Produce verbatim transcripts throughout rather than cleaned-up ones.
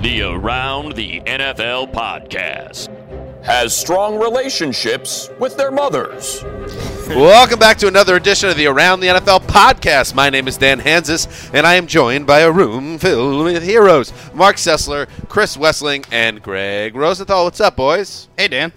the Around the N F L podcast. Has strong relationships with their mothers. Welcome back to another edition of the Around the N F L podcast. My name is Dan Hansis, and I am joined by a room filled with heroes. Mark Sessler, Chris Wessling, and Greg Rosenthal. What's up, boys? Hey, Dan.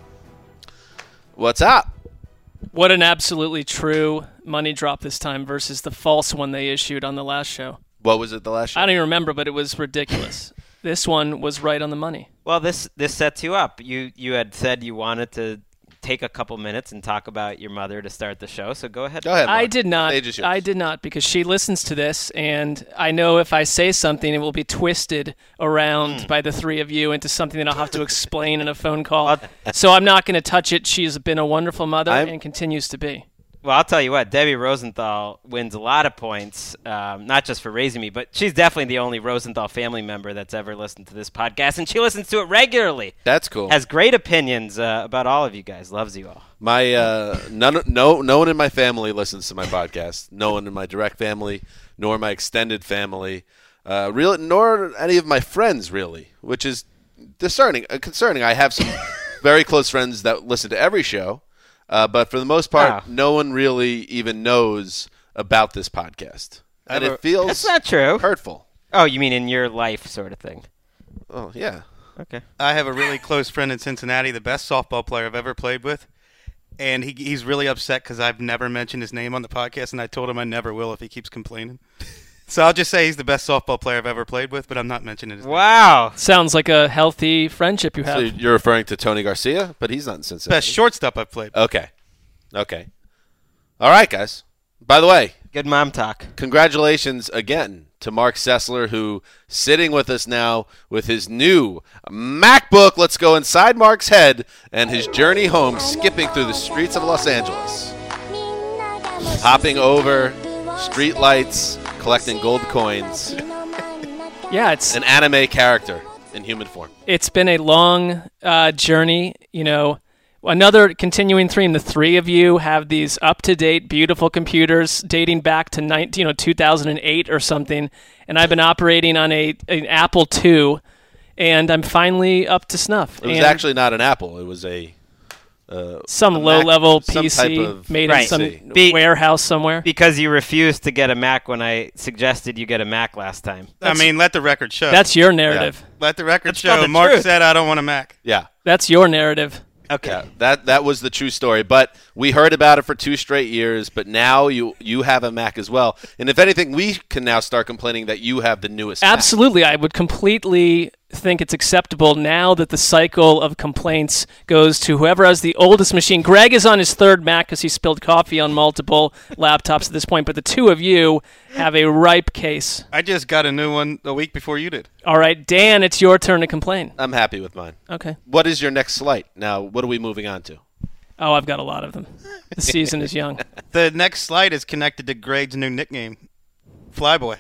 What's up? What an absolutely true money drop this time versus the false one they issued on the last show. What was it the last show? I don't even remember, but it was ridiculous. This one was right on the money. Well, this this sets you up. You you had said you wanted to take a couple minutes and talk about your mother to start the show, so go ahead. Go ahead, Mark. I did not. Stage is yours. I did not because she listens to this, and I know if I say something, it will be twisted around Mm. by the three of you into something that I'll have to explain in a phone call. So I'm not going to touch it. She's been a wonderful mother I'm- and continues to be. Well, I'll tell you what, Debbie Rosenthal wins a lot of points, um, not just for raising me, but she's definitely the only Rosenthal family member that's ever listened to this podcast, and she listens to it regularly. That's cool. Has great opinions uh, about all of you guys. Loves you all. My uh, none, no, no one in my family listens to my podcast. No one in my direct family, nor my extended family, uh, real, nor any of my friends really, which is discerning, uh, concerning. I have some very close friends that listen to every show. Uh, but for the most part, Wow. no one really even knows about this podcast. And it feels That's not true. hurtful. Oh, you mean in your life sort of thing? Oh, yeah. Okay. I have a really close friend in Cincinnati, the best softball player I've ever played with, and he he's really upset because I've never mentioned his name on the podcast, and I told him I never will if he keeps complaining. So I'll just say he's the best softball player I've ever played with, but I'm not mentioning his name. Wow. Sounds like a healthy friendship you have. So you're referring to Tony Garcia, but he's not in Cincinnati. Best shortstop I've played. Okay. Okay. All right, guys. By the way, Good mom talk. congratulations again to Mark Sessler, who sitting with us now with his new MacBook. Let's go inside Mark's head and his journey home, skipping through the streets of Los Angeles, hopping over street lights, collecting gold coins, Yeah, it's an anime character in human form. it's been a long uh, journey. You know, another continuing theme. The three of you have these up-to-date, beautiful computers dating back to nineteen, you know, two thousand eight or something, and I've been operating on a an Apple two, and I'm finally up to snuff. It was And actually not an Apple. It was a uh, some a low-level Mac- some P C type of made Right. in some P C. Be- warehouse somewhere. Because you refused to get a Mac when I suggested you get a Mac last time. I mean, let the record show. That's your narrative. let the record That's not show. the Mark truth. said I don't want a Mac. Yeah. That's your narrative. Okay. Yeah, that that was the true story. But we heard about it for two straight years. But now you you have a Mac as well. And if anything, we can now start complaining that you have the newest Mac. Absolutely. I would completely think it's acceptable now that the cycle of complaints goes to whoever has the oldest machine. Greg is on his third Mac because he spilled coffee on multiple laptops at this point, but the two of you have a ripe case. I just got a new one a week before you did. All right, Dan, it's your turn to complain. I'm happy with mine. Okay. What is your next slight? Now, what are we moving on to? Oh, I've got a lot of them. The season is young. The next slide is connected to Greg's new nickname, Flyboy.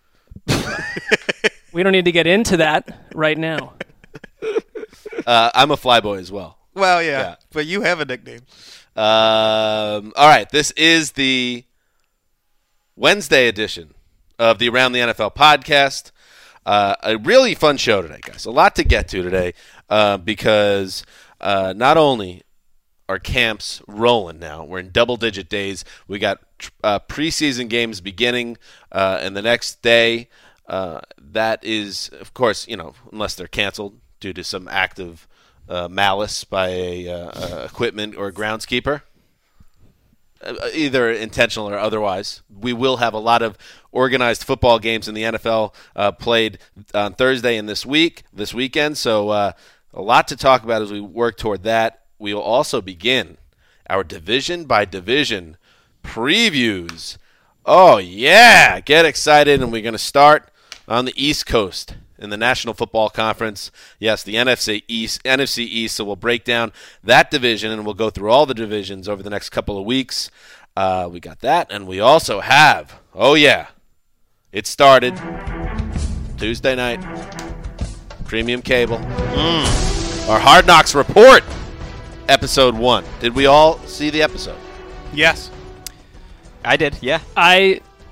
We don't need to get into that right now. Uh, I'm a flyboy as well. Well, yeah, Yeah. but you have a nickname. Um, all right, this is the Wednesday edition of the Around the N F L podcast. Uh, a really fun show today, guys. A lot to get to today uh, because uh, not only are camps rolling now, we're in double-digit days. We got uh, preseason games beginning, uh, and the next day, uh, that is, of course, you know, unless they're canceled due to some act of uh, malice by a uh, uh, equipment or groundskeeper, uh, either intentional or otherwise. We will have a lot of organized football games in the N F L uh, played on Thursday and this week, this weekend. So uh, a lot to talk about as we work toward that. We will also begin our division by division previews. Oh, yeah. Get excited. And we're going to start on the East Coast in the National Football Conference. Yes, the N F C East, N F C East. So we'll break down that division, and we'll go through all the divisions over the next couple of weeks. Uh, we got that, and we also have, oh, yeah, it started Tuesday night, premium cable. Mm. Our Hard Knocks Report, episode one. Did we all see the episode? Yes. I did, yeah. I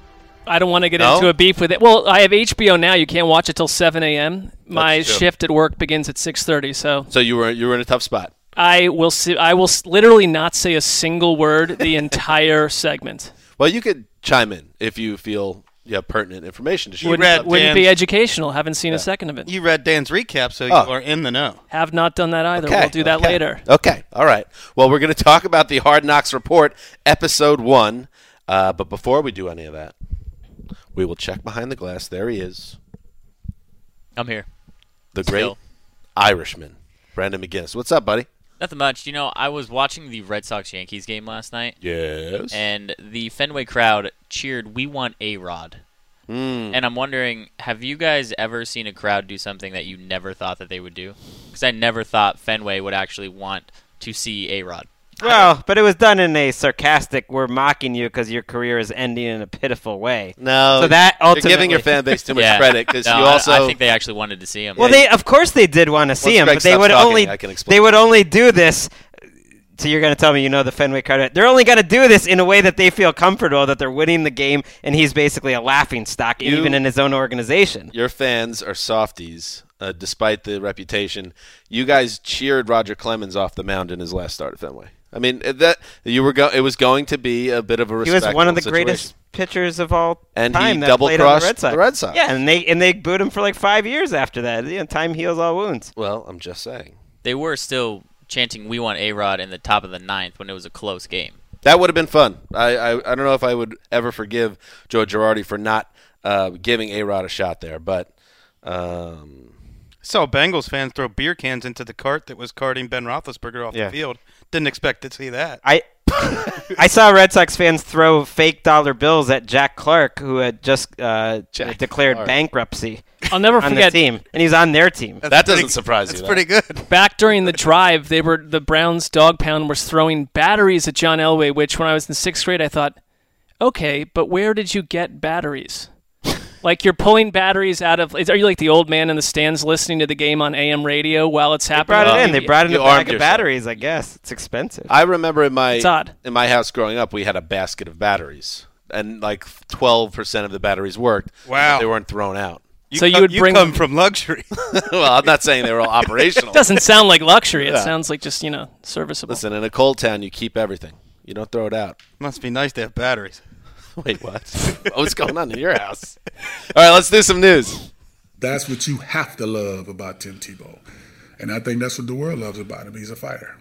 I don't want to get No? into a beef with it. Well, I have H B O now. You can't watch it till seven a.m. My That's true. shift at work begins at six thirty, so So you were you were in a tough spot. I will si- I will s- literally not say a single word the entire segment. Well, you could chime in if you feel you have pertinent information to share. Wouldn't, read wouldn't be Dan's- educational. Haven't seen a second of it. You read Dan's recap, so Oh. you are in the know. Have not done that either. Okay, We'll do that okay. later. Okay, all right. Well, we're going to talk about the Hard Knocks Report, Episode one. Uh, but before we do any of that, we will check behind the glass. There he is, I'm here. the great Still. Irishman, Brandon McGinnis. What's up, buddy? Nothing much. You know, I was watching the Red Sox-Yankees game last night, Yes. and the Fenway crowd cheered, "We want A-Rod." Mm. And I'm wondering, have you guys ever seen a crowd do something that you never thought that they would do? Because I never thought Fenway would actually want to see A-Rod. Well, but it was done in a sarcastic, we're mocking you because your career is ending in a pitiful way. No, So that you're giving ultimately- your fan base too much Yeah. credit because No, you I- also. I think they actually wanted to see him. Well, they of course they did want to see Once him, Greg but they stops would talking, only I can explain. they would only do this. So you're going to tell me you know the Fenway crowd? They're only going to do this in a way that they feel comfortable that they're winning the game, and he's basically a laughing stock You- even in his own organization. Your fans are softies, uh, despite the reputation. You guys cheered Roger Clemens off the mound in his last start at Fenway. I mean that you were go- it was going to be a bit of a He respectable was one of the situation. greatest pitchers of all And he time that double played on crushed the Red Sox. the Red Sox. Yeah, and they and they booed him for like five years after that. You know, time heals all wounds. Well, I'm just saying They were still chanting, "We want A-Rod" in the top of the ninth when it was a close game. that would have been fun. I, I I don't know if I would ever forgive Joe Girardi for not uh, giving A-Rod a shot there, but um, Saw Bengals fans throw beer cans into the cart that was carting Ben Roethlisberger off Yeah. the field. Didn't expect to see that. I I saw Red Sox fans throw fake dollar bills at Jack Clark, who had just uh, Jack declared Clark. bankruptcy I'll never on forget. the team, and he's on their team. that doesn't pretty- surprise That's you. pretty good. Back during the drive, they were the Browns dog pound was throwing batteries at John Elway, which when I was in sixth grade, I thought, okay, but where did you get batteries? Like you're pulling batteries out of? Are you like the old man in the stands listening to the game on A M radio while it's They happening? brought it in. They brought in You a armed bag of yourself. batteries. I guess it's expensive. I remember in my It's odd. in my house growing up, we had a basket of batteries, and like twelve percent of the batteries worked. Wow. but they weren't thrown out. You So you come, would bring come them- from luxury. Well, I'm not saying they were all operational. Doesn't sound like luxury. It Yeah. sounds like just you know serviceable. Listen, in a cold town, you keep everything. You don't throw it out. Must be nice to have batteries. Wait, what? What's going on in your house? All right, let's do some news. That's what you have to love about Tim Tebow. And I think that's what the world loves about him. He's a fighter.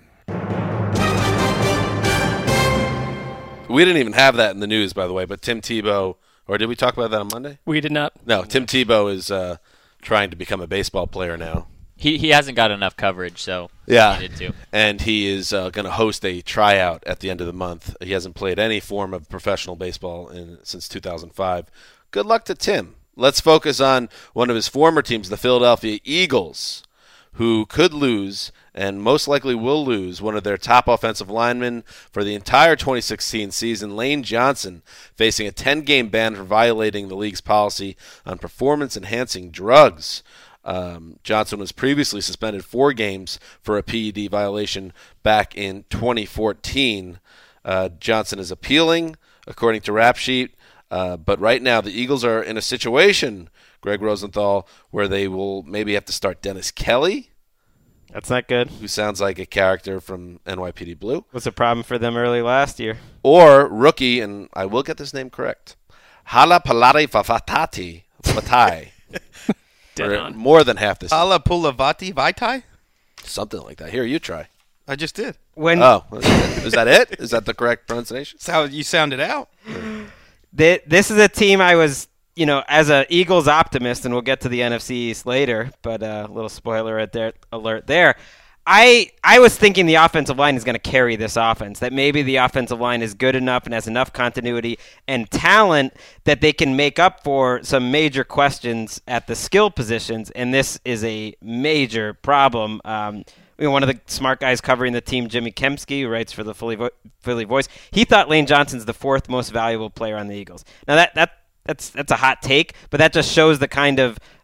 We didn't even have that in the news, by the way, but Tim Tebow, or did we talk about that on Monday? We did not. No, Tim Tebow is uh, trying to become a baseball player now. He he hasn't got enough coverage, so Yeah, he needed to. and he is uh, going to host a tryout at the end of the month. He hasn't played any form of professional baseball in, since two thousand five. Good luck to Tim. Let's focus on one of his former teams, the Philadelphia Eagles, who could lose and most likely will lose one of their top offensive linemen for the entire twenty sixteen season, Lane Johnson, facing a ten-game ban for violating the league's policy on performance-enhancing drugs. Um, Johnson was previously suspended four games for a P E D violation back in twenty fourteen. Uh, Johnson is appealing, according to Rap Sheet, uh, but right now the Eagles are in a situation, Greg Rosenthal, where they will maybe have to start Dennis Kelly, That's not good. who sounds like a character from N Y P D Blue, What's a problem for them early last year? or rookie, and I will get this name correct, Hala Palari Fafatati Fatai. Dead for on. more than half this Ala Pulavati Vaitai? something like that. Here, you try. I just did. When Oh, is that it? Is that the correct pronunciation? That's how you sounded out. Th- this is a team I was, you know, as a Eagles optimist, and we'll get to the N F C East later, but a uh, little spoiler at there, alert there. I I was thinking the offensive line is going to carry this offense, that maybe the offensive line is good enough and has enough continuity and talent that they can make up for some major questions at the skill positions, and this is a major problem. Um, you know, one of the smart guys covering the team, Jimmy Kempski, who writes for the Philly, Vo- Philly Voice, he thought Lane Johnson's the fourth most valuable player on the Eagles. Now that that that's that's a hot take, but that just shows the kind of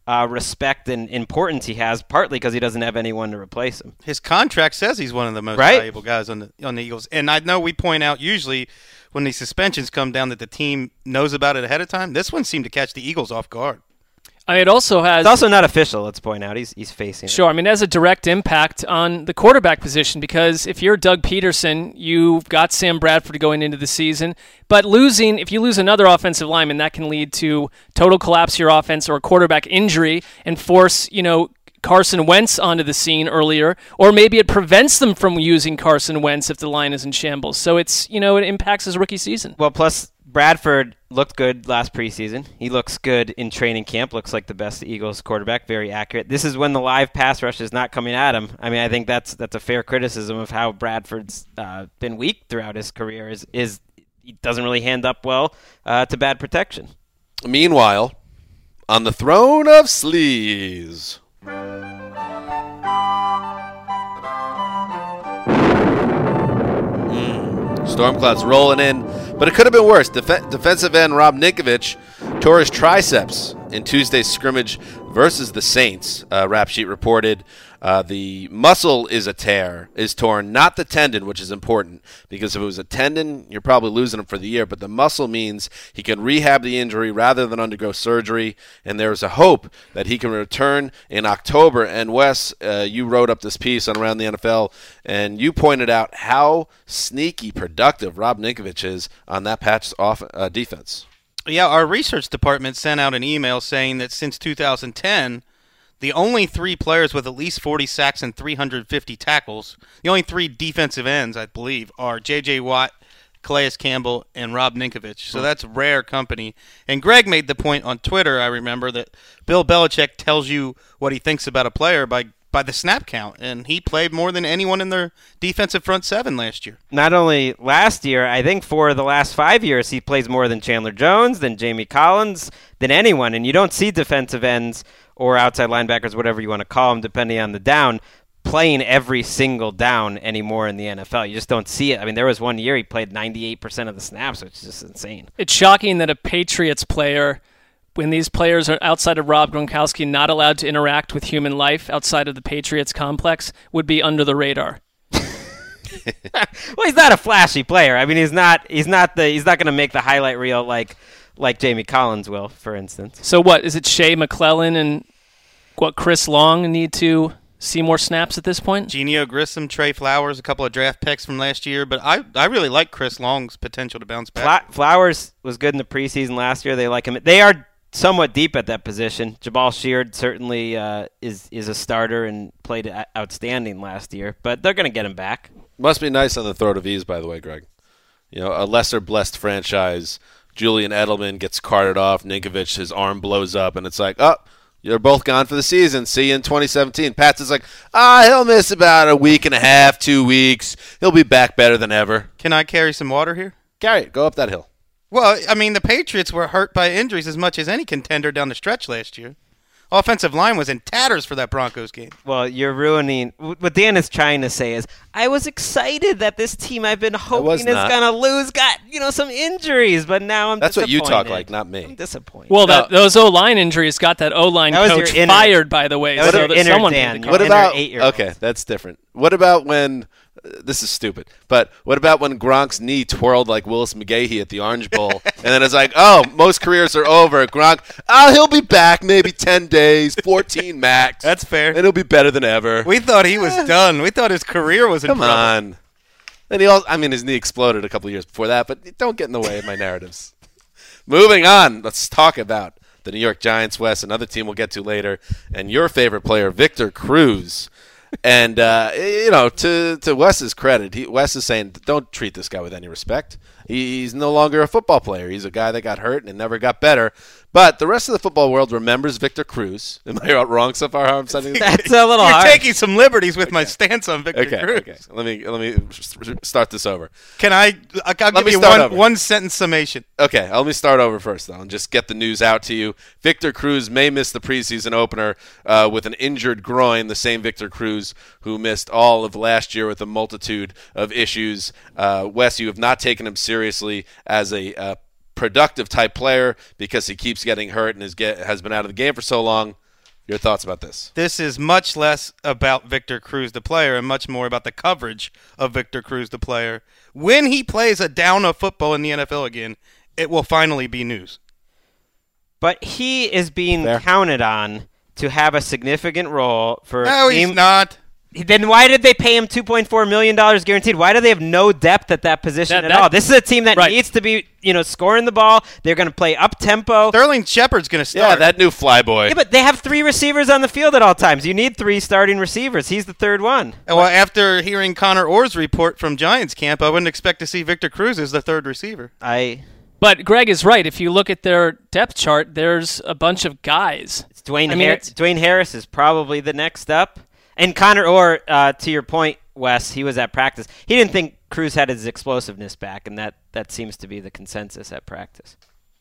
uh, respect and importance he has, partly because he doesn't have anyone to replace him. His contract says he's one of the most Right? valuable guys on the on the Eagles. And I know we point out usually when these suspensions come down that the team knows about it ahead of time. This one seemed to catch the Eagles off guard. I mean, it also has It's also not official, let's point out. He's he's facing Sure. I mean, it has a direct impact on the quarterback position because if you're Doug Peterson, you've got Sam Bradford going into the season. But losing, if you lose another offensive lineman, that can lead to total collapse of your offense or a quarterback injury and force, you know, Carson Wentz onto the scene earlier, or maybe it prevents them from using Carson Wentz if the line is in shambles. So it's, you know, it impacts his rookie season. Well, plus Bradford looked good last preseason. He looks good in training camp. Looks like the best Eagles quarterback. Very accurate. This is when the live pass rush is not coming at him. I mean, I think that's that's a fair criticism of how Bradford's uh, been weak throughout his career. Is is he doesn't really hand up well uh, to bad protection. Meanwhile, on the throne of sleaze. Storm clouds rolling in, but it could have been worse. Def- defensive end Rob Ninkovich tore his triceps in Tuesday's scrimmage versus the Saints. Uh, Rap Sheet reported uh, the muscle is a tear, is torn, not the tendon, which is important because if it was a tendon, you're probably losing him for the year. But the muscle means he can rehab the injury rather than undergo surgery, and there's a hope that he can return in October. And Wes, uh, you wrote up this piece on Around the N F L, and you pointed out how sneaky productive Rob Ninkovich is on that Pats off uh, defense. Yeah, our research department sent out an email saying that since two thousand ten, the only three players with at least forty sacks and three hundred fifty tackles, the only three defensive ends, I believe, are J J. Watt, Calais Campbell, and Rob Ninkovich. So that's rare company. And Greg made the point on Twitter, I remember, that Bill Belichick tells you what he thinks about a player by by the snap count, and he played more than anyone in their defensive front seven last year. Not only last year, I think for the last five years, he plays more than Chandler Jones, than Jamie Collins, than anyone. And you don't see defensive ends or outside linebackers, whatever you want to call them, depending on the down, playing every single down anymore in the N F L. You just don't see it. I mean, there was one year he played ninety-eight percent of the snaps, which is just insane. It's shocking that a Patriots player, when these players are outside of Rob Gronkowski, not allowed to interact with human life outside of the Patriots complex, would be under the radar. Well, he's not a flashy player. I mean, he's not. He's not the. He's not going to make the highlight reel like, like Jamie Collins will, for instance. So what is it? Shea McClellan and what? Chris Long need to see more snaps at this point. Genio Grissom, Trey Flowers, a couple of draft picks from last year, but I I really like Chris Long's potential to bounce back. Fla- Flowers was good in the preseason last year. They like him. They are somewhat deep at that position. Jabal Sheard certainly uh, is is a starter and played outstanding last year, but they're going to get him back. Must be nice on the throat of ease, by the way, Greg. You know, a lesser blessed franchise. Julian Edelman gets carted off. Ninkovich, his arm blows up, and it's like, oh, you're both gone for the season. See you in twenty seventeen. Pats is like, ah, he'll miss about a week and a half, two weeks. He'll be back better than ever. Can I carry some water here? Carry it. Go up that hill. Well, I mean, the Patriots were hurt by injuries as much as any contender down the stretch last year. Offensive line was in tatters for that Broncos game. Well, you're ruining. What Dan is trying to say is, I was excited that this team I've been hoping is not. going to lose got, you know, some injuries, but now I'm That's what you disappointed. talk like, not me. I'm disappointed. Well, that, those O-line injuries got that O-line That was coach your inner- fired, by the way. that was so your that inner someone Dan, had to your What call. inner about eight-year-old. okay, that's different. What about when uh, this is stupid, but what about when Gronk's knee twirled like Willis McGahee at the Orange Bowl, and then it's like, oh, most careers are over. Gronk, oh, he'll be back maybe ten days, fourteen max. That's fair. And he'll be better than ever. We thought he was done. We thought his career was in Come trouble. on. And he also, I mean, his knee exploded a couple of years before that, but don't get in the way of my narratives. Moving on, let's talk about the New York Giants, Wes, another team we'll get to later, and your favorite player, Victor Cruz. And, uh, you know, to, to Wes's credit, he, Wes is saying, don't treat this guy with any respect. He, he's no longer a football player. He's a guy that got hurt and never got better. But the rest of the football world remembers Victor Cruz. Am I wrong so far? How I'm setting this? That's a little You're hard. taking some liberties with my stance on Victor Okay, Cruz. okay. Let me let me start this over. Can I? I'll give me you start one over. one sentence summation. Okay, let me start over first, though, and just get the news out to you. Victor Cruz may miss the preseason opener uh, with an injured groin, the same Victor Cruz who missed all of last year with a multitude of issues. Uh, Wes, you have not taken him seriously as a uh, productive type player because he keeps getting hurt and is get, has been out of the game for so long. Your thoughts about this? This is much less about Victor Cruz, the player, and much more about the coverage of Victor Cruz, the player. When he plays a down of football in the N F L again, it will finally be news. But he is being Fair. counted on to have a significant role for No, a team. he's not. Then why did they pay him two point four million dollars guaranteed? Why do they have no depth at that position That- at that- all? This is a team that right. needs to be, you know, scoring the ball. They're going to play up-tempo. Sterling Shepard's going to Yeah, start. that new flyboy. Yeah, but they have three receivers on the field at all times. You need three starting receivers. He's the third one. Well, after hearing Connor Orr's report from Giants camp, I wouldn't expect to see Victor Cruz as the third receiver. I But Greg is right. If you look at their depth chart, there's a bunch of guys. It's Dwayne, I mean, Har- it's- Dwayne Harris is probably the next up. And Connor Orr, uh, to your point, Wes, he was at practice. He didn't think Cruz had his explosiveness back, and that, that seems to be the consensus at practice.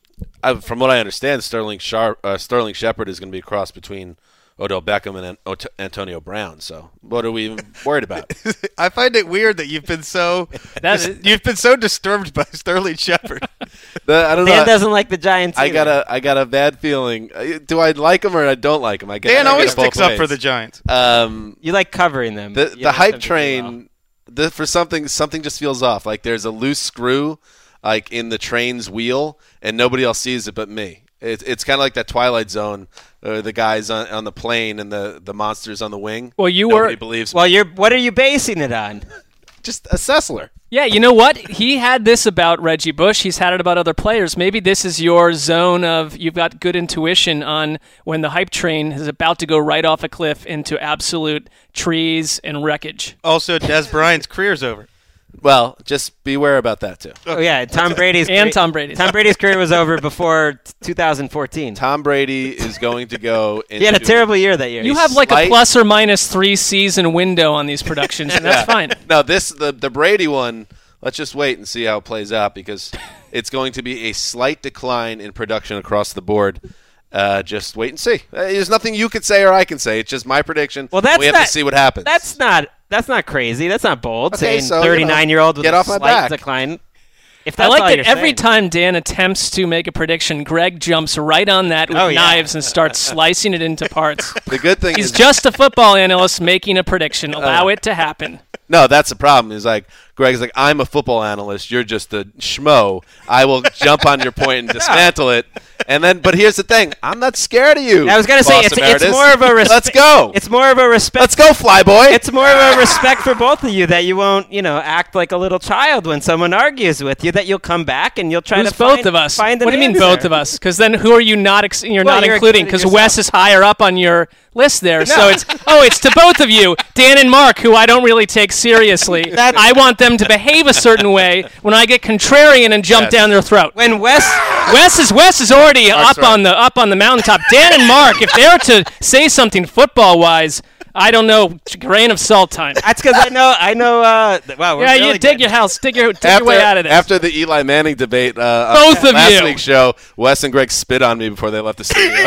I, from what I understand, Sterling Sharp, uh, Sterling Shepard is going to be a cross between Odell Beckham and An- Ot- Antonio Brown. So what are we even worried about? I find it weird that you've been so That dis- is- you've been so disturbed by Sterling Shepard. The- I don't Dan know. doesn't like the Giants I either. got a I got a bad feeling. Uh, Do I like him or I don't like him? I get, Dan I get always it both sticks up ways. for the Giants. Um, You like covering them. the You the want hype them to do well. train. The, for something something just feels off. Like there's a loose screw, like in the train's wheel, and nobody else sees it but me. It, it's kind of like that Twilight Zone, uh, the guys on, on the plane and the, the monsters on the wing. Well, you Nobody were- believes. Well, you're. What are you basing it on? just a Sessler. Yeah, you know what? He had this about Reggie Bush. He's had it about other players. Maybe this is your zone of you've got good intuition on when the hype train is about to go right off a cliff into absolute trees and wreckage. Also, Des Bryant's career's over. Well, just beware about that too. Oh yeah, Tom Brady's And career- Tom Brady's. Tom Brady's career was over before t- two thousand fourteen. Tom Brady is going to go. Into He had a terrible year that year. You He's- have like slight- a plus or minus three season window on these productions, and that's fine. No, this the the Brady one. Let's just wait and see how it plays out because it's going to be a slight decline in production across the board. Uh, just wait and see. Uh, there's nothing you could say or I can say. It's just my prediction. Well, that's we have not- to see what happens. That's not. That's not crazy. That's not bold. Okay, saying so, you know, thirty-nine-year-old with get a off my slight back. decline. If I that's like all that you're every saying. time Dan attempts to make a prediction, Greg jumps right on that with Oh, yeah. knives and starts slicing it into parts. the good thing He's is just a football analyst making a prediction. Allow it to happen. no. That's the problem. Is like Greg's like I'm a football analyst. You're just a schmo. I will jump on your point and dismantle it. And then, but here's the thing. I'm not scared of you. I was gonna say boss it's, it's emeritus. more of a respect. Let's go. It's more of a respect. Let's go, flyboy. It's more of a respect for both of you that you won't, you know, act like a little child when someone argues with you. That you'll come back and you'll try Who's to find, both of us? Find What an do you mean answer. both of us? Because then who are you not? Ex- you're Well, not you're including including because Wes is higher up on your list there. So it's oh, it's to both of you, Dan and Mark, who I don't really take seriously. That- I want them to behave a certain way when I get contrarian and jump Yes. down their throat. When Wes, Wes is Wes is already Mark's up right. on the up on the mountaintop. Dan and Mark, if they're to say something football wise, I don't know, grain of salt time. that's because I know, I know. Uh, th- wow, we're Yeah, really you dig good. your house, dig your dig after, your way out of this. after the Eli Manning debate, uh, Both on of last you. week's show, Wes and Greg spit on me before they left the studio.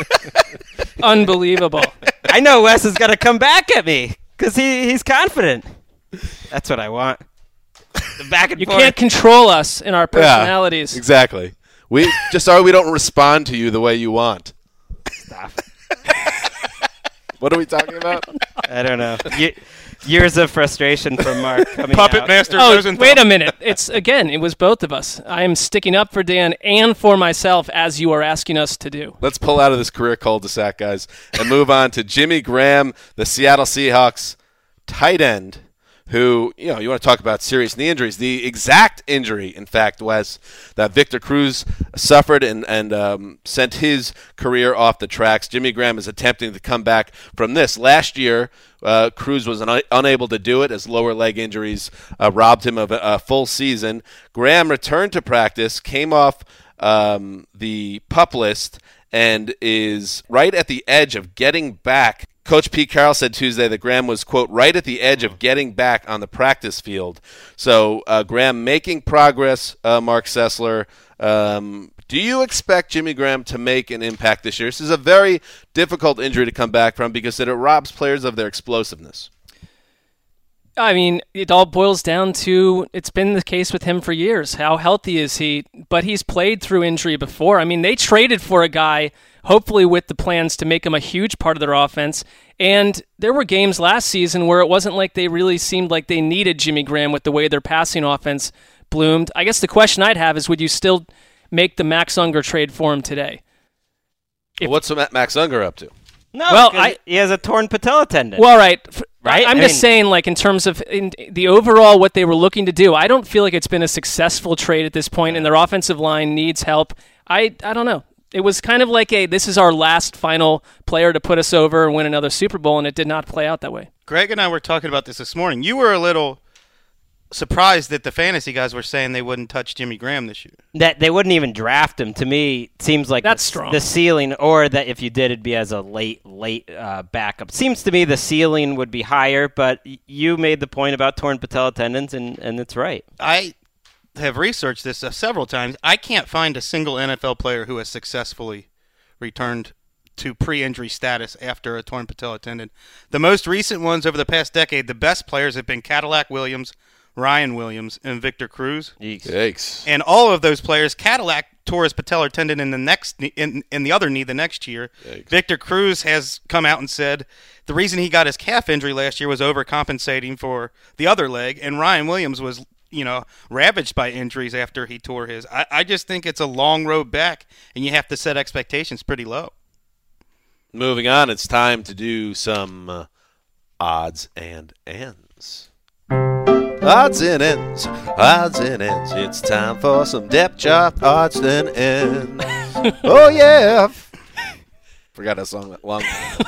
Unbelievable. I know Wes is gonna come back at me because he, he's confident. That's what I want. The back and You forth. can't control us in our personalities. Yeah, exactly. We just sorry we don't respond to you the way you want. Stop. What are we talking about? I don't know. Ye- years of frustration from Mark coming Puppet out. Master Oh, Rosenthal. wait a minute. It's again, it was both of us. I am sticking up for Dan and for myself as you are asking us to do. Let's pull out of this career cul-de-sac, guys, and move on to Jimmy Graham, the Seattle Seahawks tight end, who, you know, you want to talk about serious knee injuries. The exact injury, in fact, Wes, that Victor Cruz suffered and, and um, sent his career off the tracks. Jimmy Graham is attempting to come back from this. Last year, uh, Cruz was un- unable to do it as lower leg injuries uh, robbed him of a, a full season. Graham returned to practice, came off um, the PUP list, and is right at the edge of getting back. Coach Pete Carroll said Tuesday that Graham was, quote, right at the edge of getting back on the practice field. So uh, Graham making progress, uh, Mark Sessler. Um, do you expect Jimmy Graham to make an impact this year? This is a very difficult injury to come back from because it robs players of their explosiveness. I mean, it all boils down to it's been the case with him for years. How healthy is he? But he's played through injury before. I mean, they traded for a guy hopefully with the plans to make him a huge part of their offense. And there were games last season where it wasn't like they really seemed like they needed Jimmy Graham with the way their passing offense bloomed. I guess the question I'd have is, would you still make the Max Unger trade for him today? If, What's Max Unger up to? No, well, I, he has a torn patella tendon. Well, right. Right? I'm I just mean, saying, like, in terms of in the overall what they were looking to do, I don't feel like it's been a successful trade at this point, and their offensive line needs help. I, I don't know. It was kind of like a, this is our last final player to put us over and win another Super Bowl, and it did not play out that way. Greg and I were talking about this this morning. You were a little surprised that the fantasy guys were saying they wouldn't touch Jimmy Graham this year. That they wouldn't even draft him. To me, it seems like That's the, strong. the ceiling, or that if you did, it'd be as a late, late uh, backup. Seems to me the ceiling would be higher, but y- you made the point about torn patella tendons, and, and it's right. I have researched this uh, several times. I can't find a single N F L player who has successfully returned to pre-injury status after a torn patella tendon. The most recent ones over the past decade, the best players have been Cadillac Williams, Ryan Williams, and Victor Cruz. Yikes. And all of those players, Cadillac tore his patellar tendon in the next knee, in, in the other knee the next year. Yikes. Victor Cruz has come out and said the reason he got his calf injury last year was overcompensating for the other leg, and Ryan Williams was, you know, ravaged by injuries after he tore his. I, I just think it's a long road back, and you have to set expectations pretty low. Moving on, it's time to do some uh, odds and ends. Odds and ends, odds and ends. It's time for some depth chart odds and ends. Oh yeah! Forgot that song long.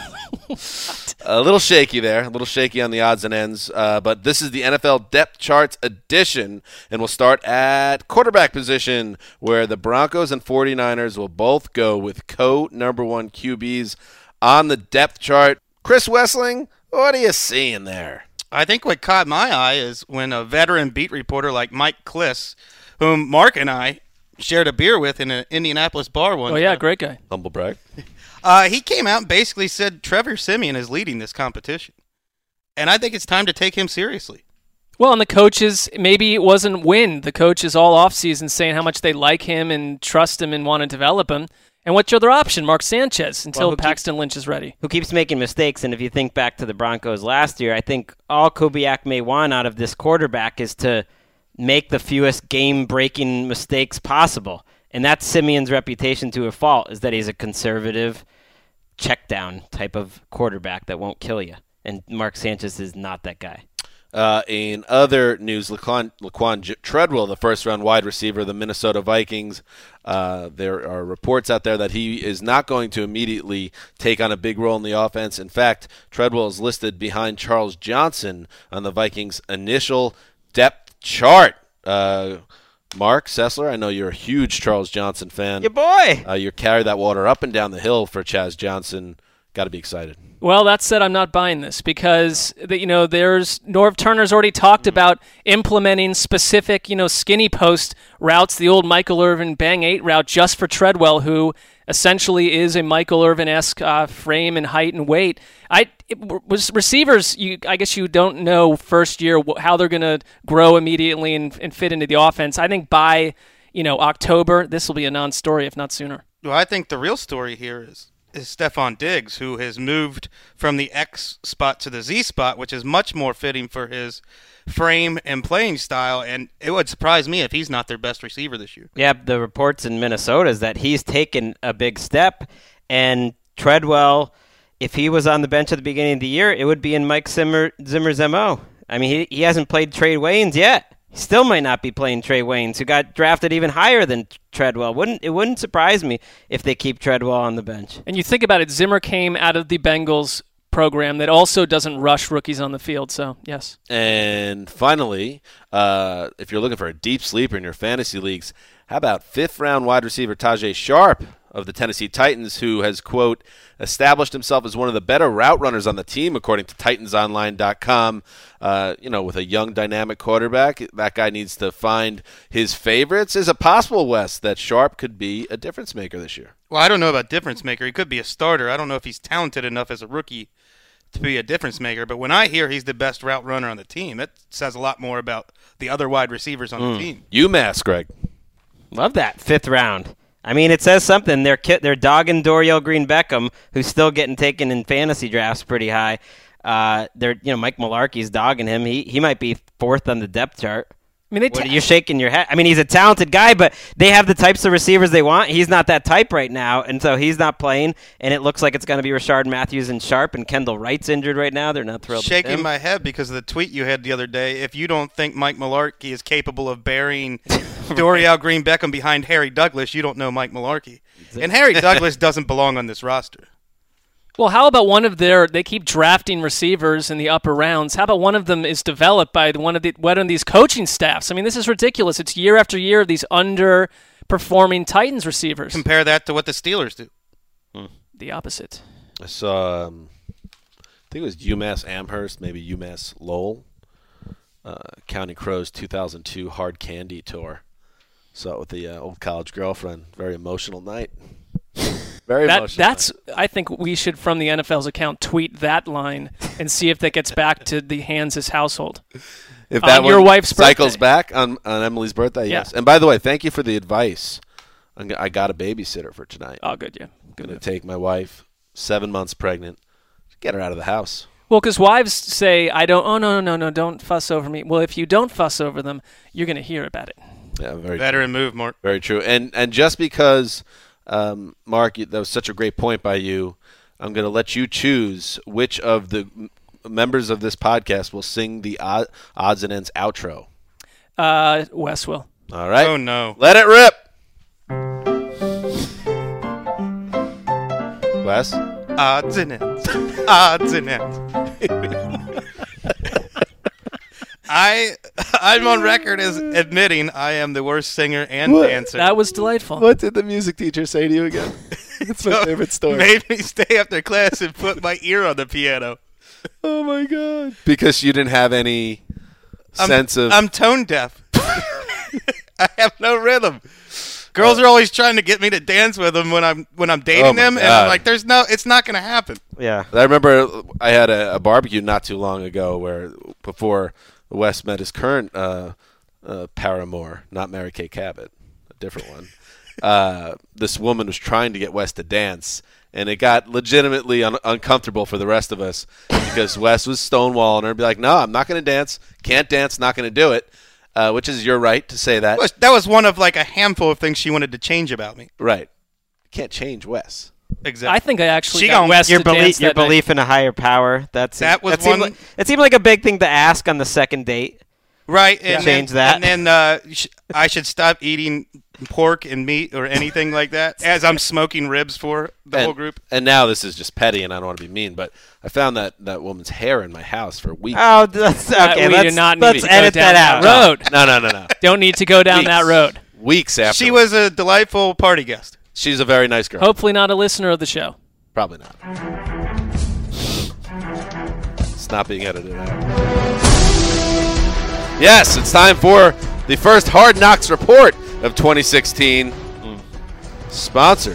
A little shaky there, a little shaky on the odds and ends. Uh, but this is the N F L depth charts edition, and we'll start at quarterback position, where the Broncos and 49ers will both go with co-number one Q Bs on the depth chart. Chris Wessling, what are you seeing there? I think what caught my eye is when a veteran beat reporter like Mike Kliss, whom Mark and I shared a beer with in an Indianapolis bar one Oh, yeah, time. great guy. Humble brag. Uh, he came out and basically said Trevor Siemian is leading this competition. And I think it's time to take him seriously. Well, and the coaches, maybe it wasn't win. The coaches all offseason saying how much they like him and trust him and want to develop him. And what's your other option? Mark Sanchez, until Well, who Paxton Lynch is ready. Who keeps making mistakes, and if you think back to the Broncos last year, I think all Kubiak may want out of this quarterback is to make the fewest game-breaking mistakes possible. And that's Simeon's reputation to a fault, is that he's a conservative, check-down type of quarterback that won't kill you. And Mark Sanchez is not that guy. Uh, in other news, Laquan, Laquan J- Treadwell, the first-round wide receiver of the Minnesota Vikings, uh, there are reports out there that he is not going to immediately take on a big role in the offense. In fact, Treadwell is listed behind Charles Johnson on the Vikings' initial depth chart. Uh, Mark Sessler, I know you're a huge Charles Johnson fan. Your boy! Uh, you carry that water up and down the hill for Chaz Johnson. Got to be excited. Well, that said, I'm not buying this because the, you know there's Norv Turner's already talked about implementing specific you know skinny post routes, the old Michael Irvin Bang eight route just for Treadwell, who essentially is a Michael Irvin-esque uh, frame and height and weight. I it, was receivers. You, I guess you don't know first year how they're going to grow immediately and, and fit into the offense. I think by you know October, this will be a non-story, if not sooner. Well, I think the real story here is is Stephon Diggs, who has moved from the X spot to the Z spot, which is much more fitting for his frame and playing style, and it would surprise me if he's not their best receiver this year. Yeah, the reports in Minnesota is that he's taken a big step, and Treadwell, if he was on the bench at the beginning of the year, it would be in Mike Zimmer, Zimmer's M O. I mean, he, he hasn't played Trey Waynes yet. He still might not be playing Trey Waynes, who got drafted even higher than Treadwell. Wouldn't It wouldn't surprise me if they keep Treadwell on the bench. And you think about it, Zimmer came out of the Bengals program that also doesn't rush rookies on the field, so yes. And finally, uh, if you're looking for a deep sleeper in your fantasy leagues, how about fifth-round wide receiver Tajay Sharp of the Tennessee Titans, who has, quote, established himself as one of the better route runners on the team, according to Titans Online dot com. Uh, you know, with a young, dynamic quarterback, that guy needs to find his favorites. Is it possible, Wes, that Sharp could be a difference maker this year? Well, I don't know about difference maker. He could be a starter. I don't know if he's talented enough as a rookie to be a difference maker. But when I hear he's the best route runner on the team, it says a lot more about the other wide receivers on Mm. the team. UMass, Greg. Love that. Fifth round. I mean, it says something. They're ki- they're dogging Dorial Green Beckham, who's still getting taken in fantasy drafts pretty high. Uh, they're you know Mike Mularkey's dogging him. He he might be fourth on the depth chart. I mean, they What, ta- you're shaking your head. I mean, he's a talented guy, but they have the types of receivers they want. He's not that type right now, and so he's not playing. And it looks like it's going to be Rashard Matthews and Sharp, and Kendall Wright's injured right now. They're not thrilled. with Shaking him. my head because of the tweet you had the other day. If you don't think Mike Mularkey is capable of burying Dorial Green Beckham behind Harry Douglas, you don't know Mike Mularkey. And Harry Douglas doesn't belong on this roster. Well, how about one of their? They keep drafting receivers in the upper rounds. How about one of them is developed by one of the one of these coaching staffs? I mean, this is ridiculous. It's year after year of these underperforming Titans receivers. Compare that to what the Steelers do. The opposite. I saw, um, I think it was UMass Amherst, maybe UMass Lowell, uh, Counting Crows two thousand two Hard Candy Tour. Saw it with the uh, old college girlfriend. Very emotional night. Very That, emotional. that's. I think we should, from the N F L's account, tweet that line and see if that gets back to the Hans's household. If that on your one wife's cycles birthday. back on, on Emily's birthday, Yeah. yes. And by the way, thank you for the advice. I'm g- I got a babysitter for tonight. Oh, good, yeah. Good. Going to take my wife, seven months pregnant, get her out of the house. Well, because wives say, "I don't." Oh no, no, no, no! Don't fuss over me. Well, if you don't fuss over them, you're going to hear about it. Yeah, very Veteran move, Mark. Very true. And and just because, um, Mark, you- that was such a great point by you, I'm going to let you choose which of the m- members of this podcast will sing the odd, Odds and Ends outro. Uh, Wes will. All right? Oh, no. Let it rip. Wes? Odds and ends. Odds and ends. I, I'm on record as admitting I am the worst singer and What? dancer. That was delightful. What did the music teacher say to you again? It's my favorite story. Made me stay after class and put my ear on the piano. Oh, my God. Because you didn't have any I'm, sense of... I'm tone deaf. I have no rhythm. Girls are always trying to get me to dance with them when I'm when I'm dating Oh, my them, and God. I'm like, "There's no, it's not going to happen." Yeah. I remember I had a, a barbecue not too long ago where before Wes met his current uh, uh, paramour, not Mary Kay Cabot, a different one. Uh, this woman was trying to get Wes to dance, and it got legitimately un- uncomfortable for the rest of us because Wes was stonewalling her and be like, "No, I'm not going to dance. Can't dance. Not going to do it." Uh, which is your right to say that. That was one of like a handful of things she wanted to change about me. Right. Can't change Wes. Exactly. I think I actually She got gon- Wes Your to belief, dance your that night. belief in a higher power. That's That was that seemed one- Like, it seemed like a big thing to ask on the second date. Right, and Change then, that. and then uh, sh- I should stop eating pork and meat or anything like that as I'm smoking ribs for the and, whole group. And now this is just petty, and I don't want to be mean, but I found that, that woman's hair in my house for weeks. Oh, that's Uh, okay. we let's do not need let's to go edit down that out. that road. No, no, no, no. Don't need to go down that Weeks. road. Weeks after. She was a delightful party guest. She's a very nice girl. Hopefully not a listener of the show. Probably not. It's not being edited out. Yes, it's time for the first Hard Knocks report of twenty sixteen. Sponsored.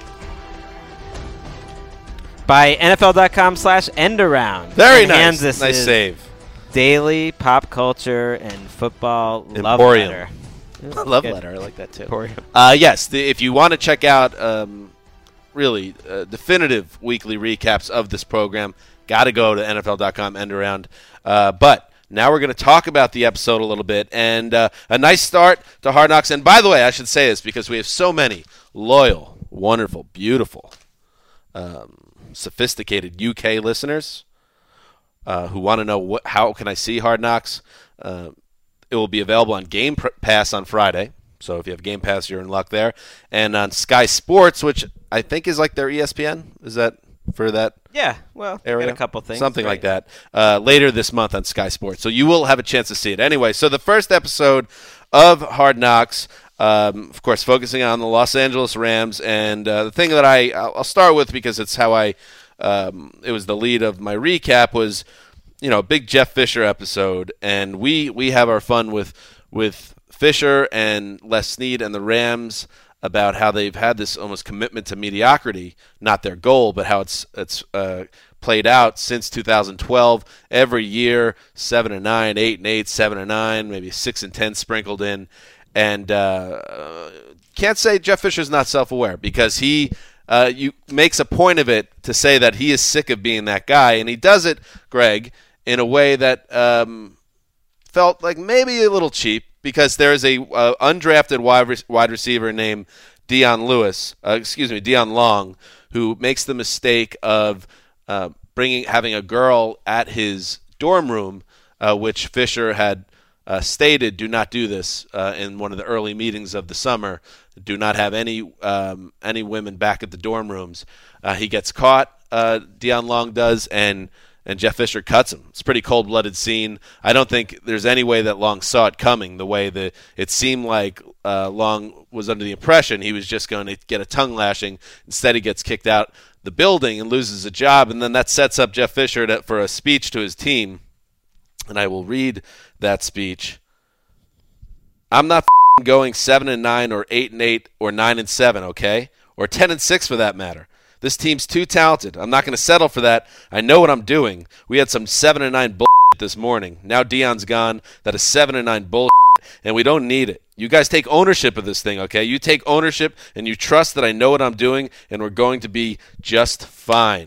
By N F L dot com slash end around. Very And nice. Kansas Nice is save. Daily pop culture and football love Emporium. letter. Love Good. letter. I like that too. Emporium. Uh, yes, the, if you want to check out um, really uh, definitive weekly recaps of this program, got to go to N F L dot com end around. Uh, but now we're going to talk about the episode a little bit, and uh, a nice start to Hard Knocks. And by the way, I should say this because we have so many loyal, wonderful, beautiful, um, sophisticated U K listeners uh, who want to know what, how can I see Hard Knocks. Uh, It will be available on Game Pass on Friday. So if you have Game Pass, you're in luck there. And on Sky Sports, which I think is like their E S P N. Is that for that Yeah, well, area? got a couple things. Something like Great. that. Uh, later this month on Sky Sports. So you will have a chance to see it. Anyway, so the first episode of Hard Knocks, um, of course, focusing on the Los Angeles Rams. And uh, the thing that I, I'll I'll start with because it's how I, um, it was the lead of my recap was, you know, big Jeff Fisher episode, and we we have our fun with with Fisher and Les Snead and the Rams about how they've had this almost commitment to mediocrity, not their goal, but how it's it's uh, played out since two thousand twelve. Every year, seven and nine, eight and eight, seven and nine, maybe six and ten sprinkled in, And uh, can't say Jeff Fisher's not self-aware because he uh, you makes a point of it to say that he is sick of being that guy, and he does it, Greg, in a way that um, felt like maybe a little cheap because there is a uh, undrafted wide, re- wide receiver named Dion Lewis, uh, excuse me, Dion Long, who makes the mistake of uh, bringing having a girl at his dorm room, uh, which Fisher had Uh, stated, do not do this uh, in one of the early meetings of the summer. Do not have any um, any women back at the dorm rooms. Uh, he gets caught, uh, Dion Long does, and and Jeff Fisher cuts him. It's a pretty cold-blooded scene. I don't think there's any way that Long saw it coming, the way that it seemed like uh, Long was under the impression he was just going to get a tongue lashing. Instead, he gets kicked out the building and loses a job, and then that sets up Jeff Fisher to, for a speech to his team. And I will read that speech. I'm not f- going seven and nine or eight and eight or nine and seven, okay? Or ten and six for that matter. This team's too talented. I'm not going to settle for that. I know what I'm doing. We had some seven and nine bullshit this morning. Now Dion's gone. That is seven and nine bullshit, and we don't need it. You guys take ownership of this thing, okay? You take ownership and you trust that I know what I'm doing, and we're going to be just fine.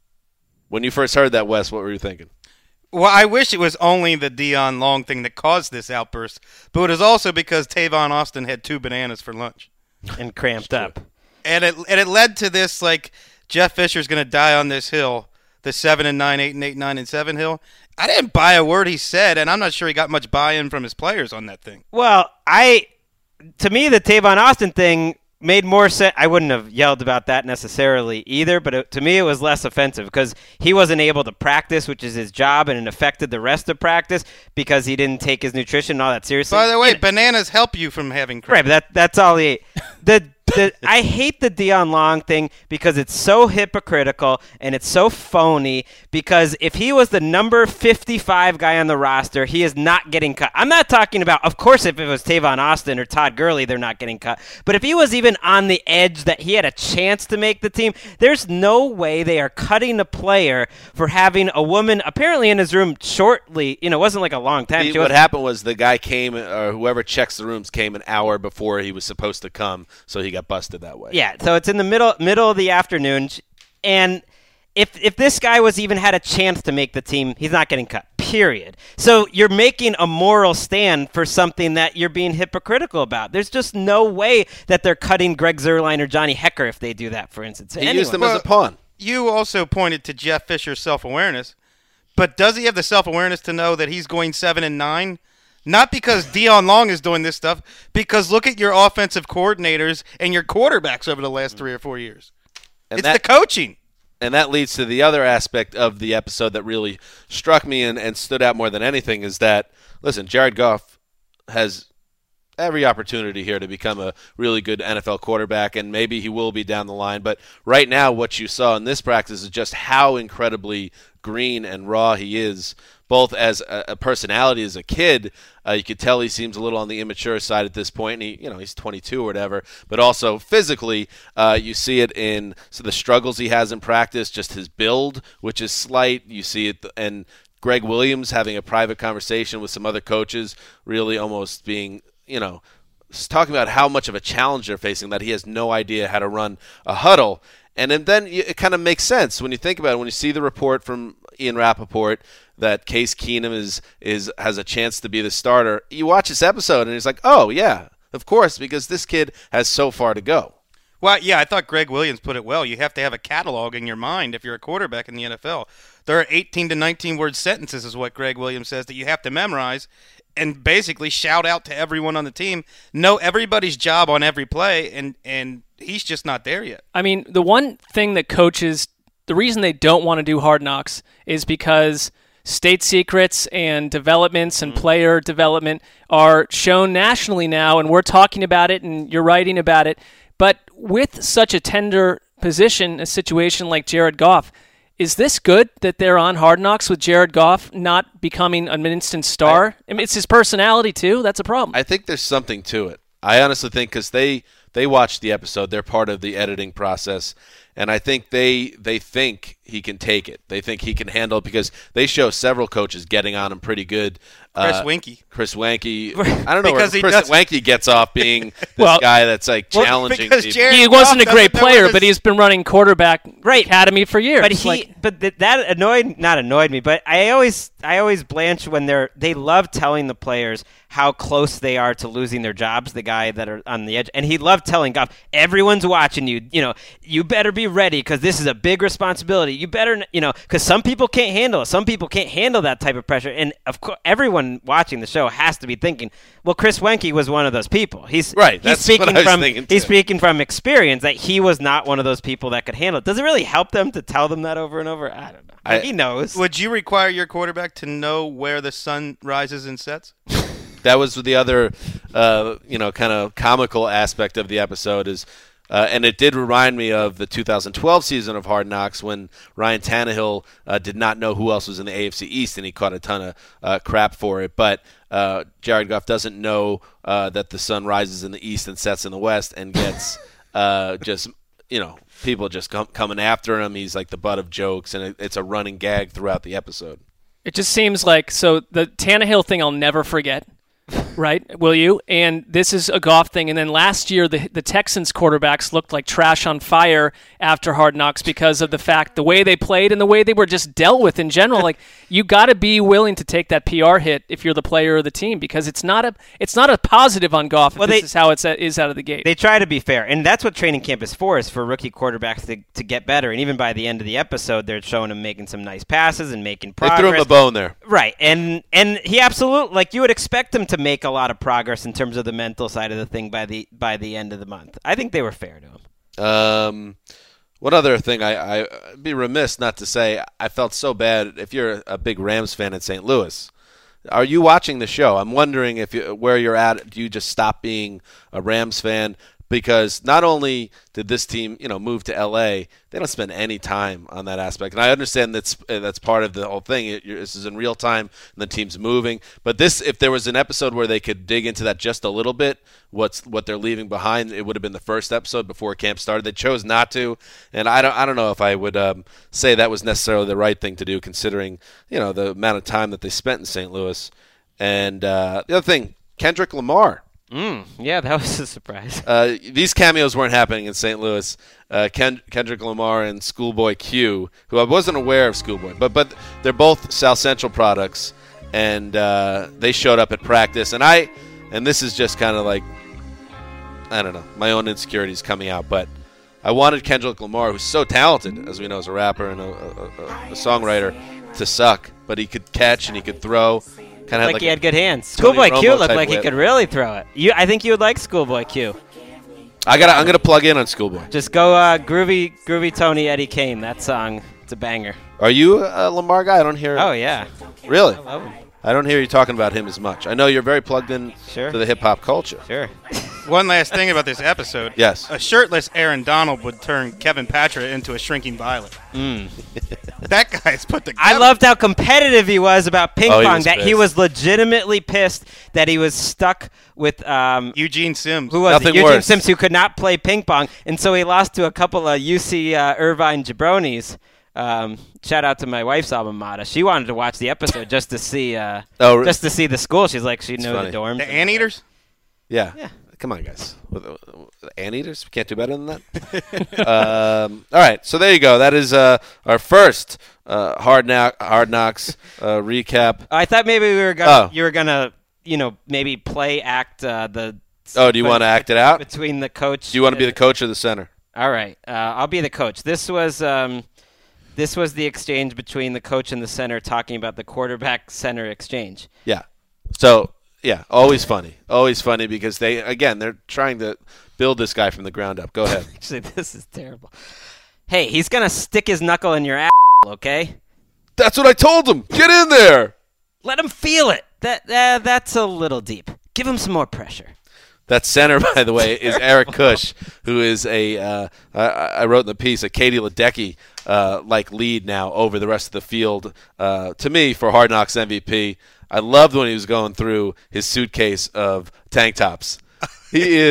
When you first heard that, Wes, what were you thinking? Well, I wish it was only the Dion Long thing that caused this outburst, but it was also because Tavon Austin had two bananas for lunch. And cramped up. And it and it led to this, like, Jeff Fisher's going to die on this hill, the seven and nine, eight and eight, nine and seven hill. I didn't buy a word he said, and I'm not sure he got much buy-in from his players on that thing. Well, I, to me, the Tavon Austin thing made more sense. I wouldn't have yelled about that necessarily either, but it, to me it was less offensive because he wasn't able to practice, which is his job, and it affected the rest of practice because he didn't take his nutrition and all that seriously. By the way, you know, bananas help you from having cramp. right, but that, that's all he ate. The, the, I hate the Dion Long thing because it's so hypocritical and it's so phony because if he was the number fifty-five guy on the roster, he is not getting cut. I'm not talking about, of course, if it was Tavon Austin or Todd Gurley, they're not getting cut. But if he was even on the edge that he had a chance to make the team, there's no way they are cutting a player for having a woman apparently in his room shortly. You know, it wasn't like a long time. The, She what was, happened was the guy came, or whoever checks the rooms came an hour before he was supposed to come, so he got busted that way. Yeah, so it's in the middle middle of the afternoon, and if if this guy was even had a chance to make the team, he's not getting cut, period. So you're making a moral stand for something that you're being hypocritical about. There's just no way that they're cutting Greg Zuerlein or Johnny Hecker if they do that, for instance. He anyway. used them as a pawn. You also pointed to Jeff Fisher's self-awareness, but does he have the self-awareness to know that he's going seven and nine? Not because Dion Long is doing this stuff, because look at your offensive coordinators and your quarterbacks over the last three or four years. And it's that, the coaching. And that leads to the other aspect of the episode that really struck me and, and stood out more than anything is that, listen, Jared Goff has every opportunity here to become a really good N F L quarterback, and maybe he will be down the line. But right now what you saw in this practice is just how incredibly green and raw he is, both as a, a personality as a kid. Uh, you could tell he seems a little on the immature side at this point. And he, you know, he's twenty-two or whatever. But also physically, uh, you see it in so the struggles he has in practice, just his build, which is slight. You see it, and Greg Williams having a private conversation with some other coaches, really almost being, you know, talking about how much of a challenge they're facing, that he has no idea how to run a huddle. And then, then it kind of makes sense when you think about it. When you see the report from Ian Rappaport that Case Keenum is is has a chance to be the starter, you watch this episode and it's like, oh, yeah, of course, because this kid has so far to go. Well, yeah, I thought Greg Williams put it well. You have to have a catalog in your mind if you're a quarterback in the N F L. There are eighteen to nineteen word sentences is what Greg Williams says that you have to memorize and basically shout out to everyone on the team, know everybody's job on every play, and, and he's just not there yet. I mean, the one thing that coaches, the reason they don't want to do Hard Knocks is because state secrets and developments and player development are shown nationally now, and we're talking about it and you're writing about it. But with such a tender position, a situation like Jared Goff, is this good that they're on Hard Knocks with Jared Goff not becoming an instant star? I, I mean, it's his personality, too. That's a problem. I think there's something to it. I honestly think because they, they watched the episode. They're part of the editing process. and I think they they think he can take it. They think he can handle it because they show several coaches getting on him pretty good. Chris uh, Weinke. Chris Weinke. I don't know Because where he Chris does- Weinke gets off being this Well- guy that's like Well, challenging because people. Jared He Goff wasn't a great doesn't know player, what but his- he's been running quarterback Right. academy for years. But he, Like, but th- that annoyed, not annoyed me, but I always, I always blanch when they're, they love telling the players how close they are to losing their jobs. The guy that are on the edge, and he loved telling Goff, everyone's watching you. You know, you better be ready because this is a big responsibility. You better, n- you know, because some people can't handle it. Some people can't handle that type of pressure, and of course, everyone watching the show has to be thinking, well, Chris Weinke was one of those people. He's Right, He's that's speaking what I was from thinking, he's too. speaking from experience that he was not one of those people that could handle it. Does it really help them to tell them that over and over? I don't know. I- he knows. Would you require your quarterback to know where the sun rises and sets? That was the other, uh, you know, kind of comical aspect of the episode is, uh, and it did remind me of the two thousand twelve season of Hard Knocks when Ryan Tannehill uh, did not know who else was in the A F C East, and he caught a ton of uh, crap for it. But uh, Jared Goff doesn't know uh, that the sun rises in the East and sets in the West, and gets uh, just, you know, people just com- coming after him. He's like the butt of jokes, and it, it's a running gag throughout the episode. it just seems like so the Tannehill thing I'll never forget. Right, will you? And this is a Goff thing. And then last year, the the Texans quarterbacks looked like trash on fire after Hard Knocks because of the fact the way they played and the way they were just dealt with in general. Like you got to be willing to take that P R hit if you're the player of the team because it's not a it's not a positive on Goff. If Well, this they- is how it is out of the gate. They try to be fair, and that's what training camp is for, is for rookie quarterbacks to, to get better. And even by the end of the episode, they're showing him making some nice passes and making They progress. threw him a bone there. Right, and and he absolutely, like you would expect him to make a lot of progress in terms of the mental side of the thing by the by the end of the month. I think they were fair to him. Um, one other thing, I, I I'd be remiss not to say, I felt so bad. If you're a big Rams fan in Saint Louis, are you watching the show? I'm wondering if you, where you're at. Do you just stop being a Rams fan? Because not only did this team, you know, move to L A, they don't spend any time on that aspect. And I understand that's that's part of the whole thing. It, this is in real time, and the team's moving. But this, if there was an episode where they could dig into that just a little bit, what's what they're leaving behind, it would have been the first episode before camp started. They chose not to, and I don't I don't know if I would um, say that was necessarily the right thing to do, considering you know the amount of time that they spent in Saint Louis. And uh, the other thing, Kendrick Lamar. Mm, yeah, that was a surprise. Uh, these cameos weren't happening in Saint Louis. Uh, Ken- Kendrick Lamar and Schoolboy Q, who I wasn't aware of Schoolboy, but but they're both South Central products, and uh, they showed up at practice. And I, and this is just kind of like, I don't know, my own insecurities coming out, but I wanted Kendrick Lamar, who's so talented, as we know, as a rapper and a, a, a, a songwriter, to suck, but he could catch and he could throw. Kind of Like, like he had good hands. Tony Schoolboy Romo Q looked type like he whip. could really throw it. You, I think you would like Schoolboy Q. I got. I'm gonna plug in on Schoolboy. Just go uh, groovy, groovy Tony Eddie Kane. That song, it's a banger. Are you a Lamar guy? I don't hear. Oh yeah, Really? I love him. I don't hear you talking about him as much. I know you're very plugged in Sure. to the hip hop culture. Sure. One last thing about this episode. Yes. A shirtless Aaron Donald would turn Kevin Patra into a shrinking violet. That guy's put together. I loved how competitive he was about ping Oh, he pong. was That he pissed. was legitimately pissed that he was stuck with um, Eugene Sims. who was Nothing it? Eugene worse. Sims, who could not play ping pong, and so he lost to a couple of U C uh, Irvine jabronis. Um, shout out to my wife's alma mater. She wanted to watch the episode just to see, uh, Oh, re- just to see the school. She's like, she knew funny. the dorms. The Anteaters? Yeah. Yeah. Come on, guys. With, uh, Anteaters? We can't do better than that. um, all right. So there you go. That is uh, our first uh, hard knock, hard knocks uh, recap. I thought maybe we were gonna, Oh. you were gonna, you know, maybe play act uh, the. Oh, do you want to act it out? between the coach? Do you want to be the coach or the center? All right, uh, I'll be the coach. This was um, this was the exchange between the coach and the center, talking about the quarterback center exchange. Yeah. So yeah, always funny, always funny because they again they're trying to build this guy from the ground up. Go ahead. Actually, this is terrible. Hey, he's gonna stick his knuckle in your ass, okay? That's what I told him. Get in there. Let him feel it. That uh, that's a little deep. Give him some more pressure. That center, by the way, is Eric Kush, who is a, uh, I, I wrote in the piece, a Katie Ledecky uh, like lead now over the rest of the field. Uh, to me, for Hard Knocks M V P, I loved when he was going through his suitcase of tank tops. He is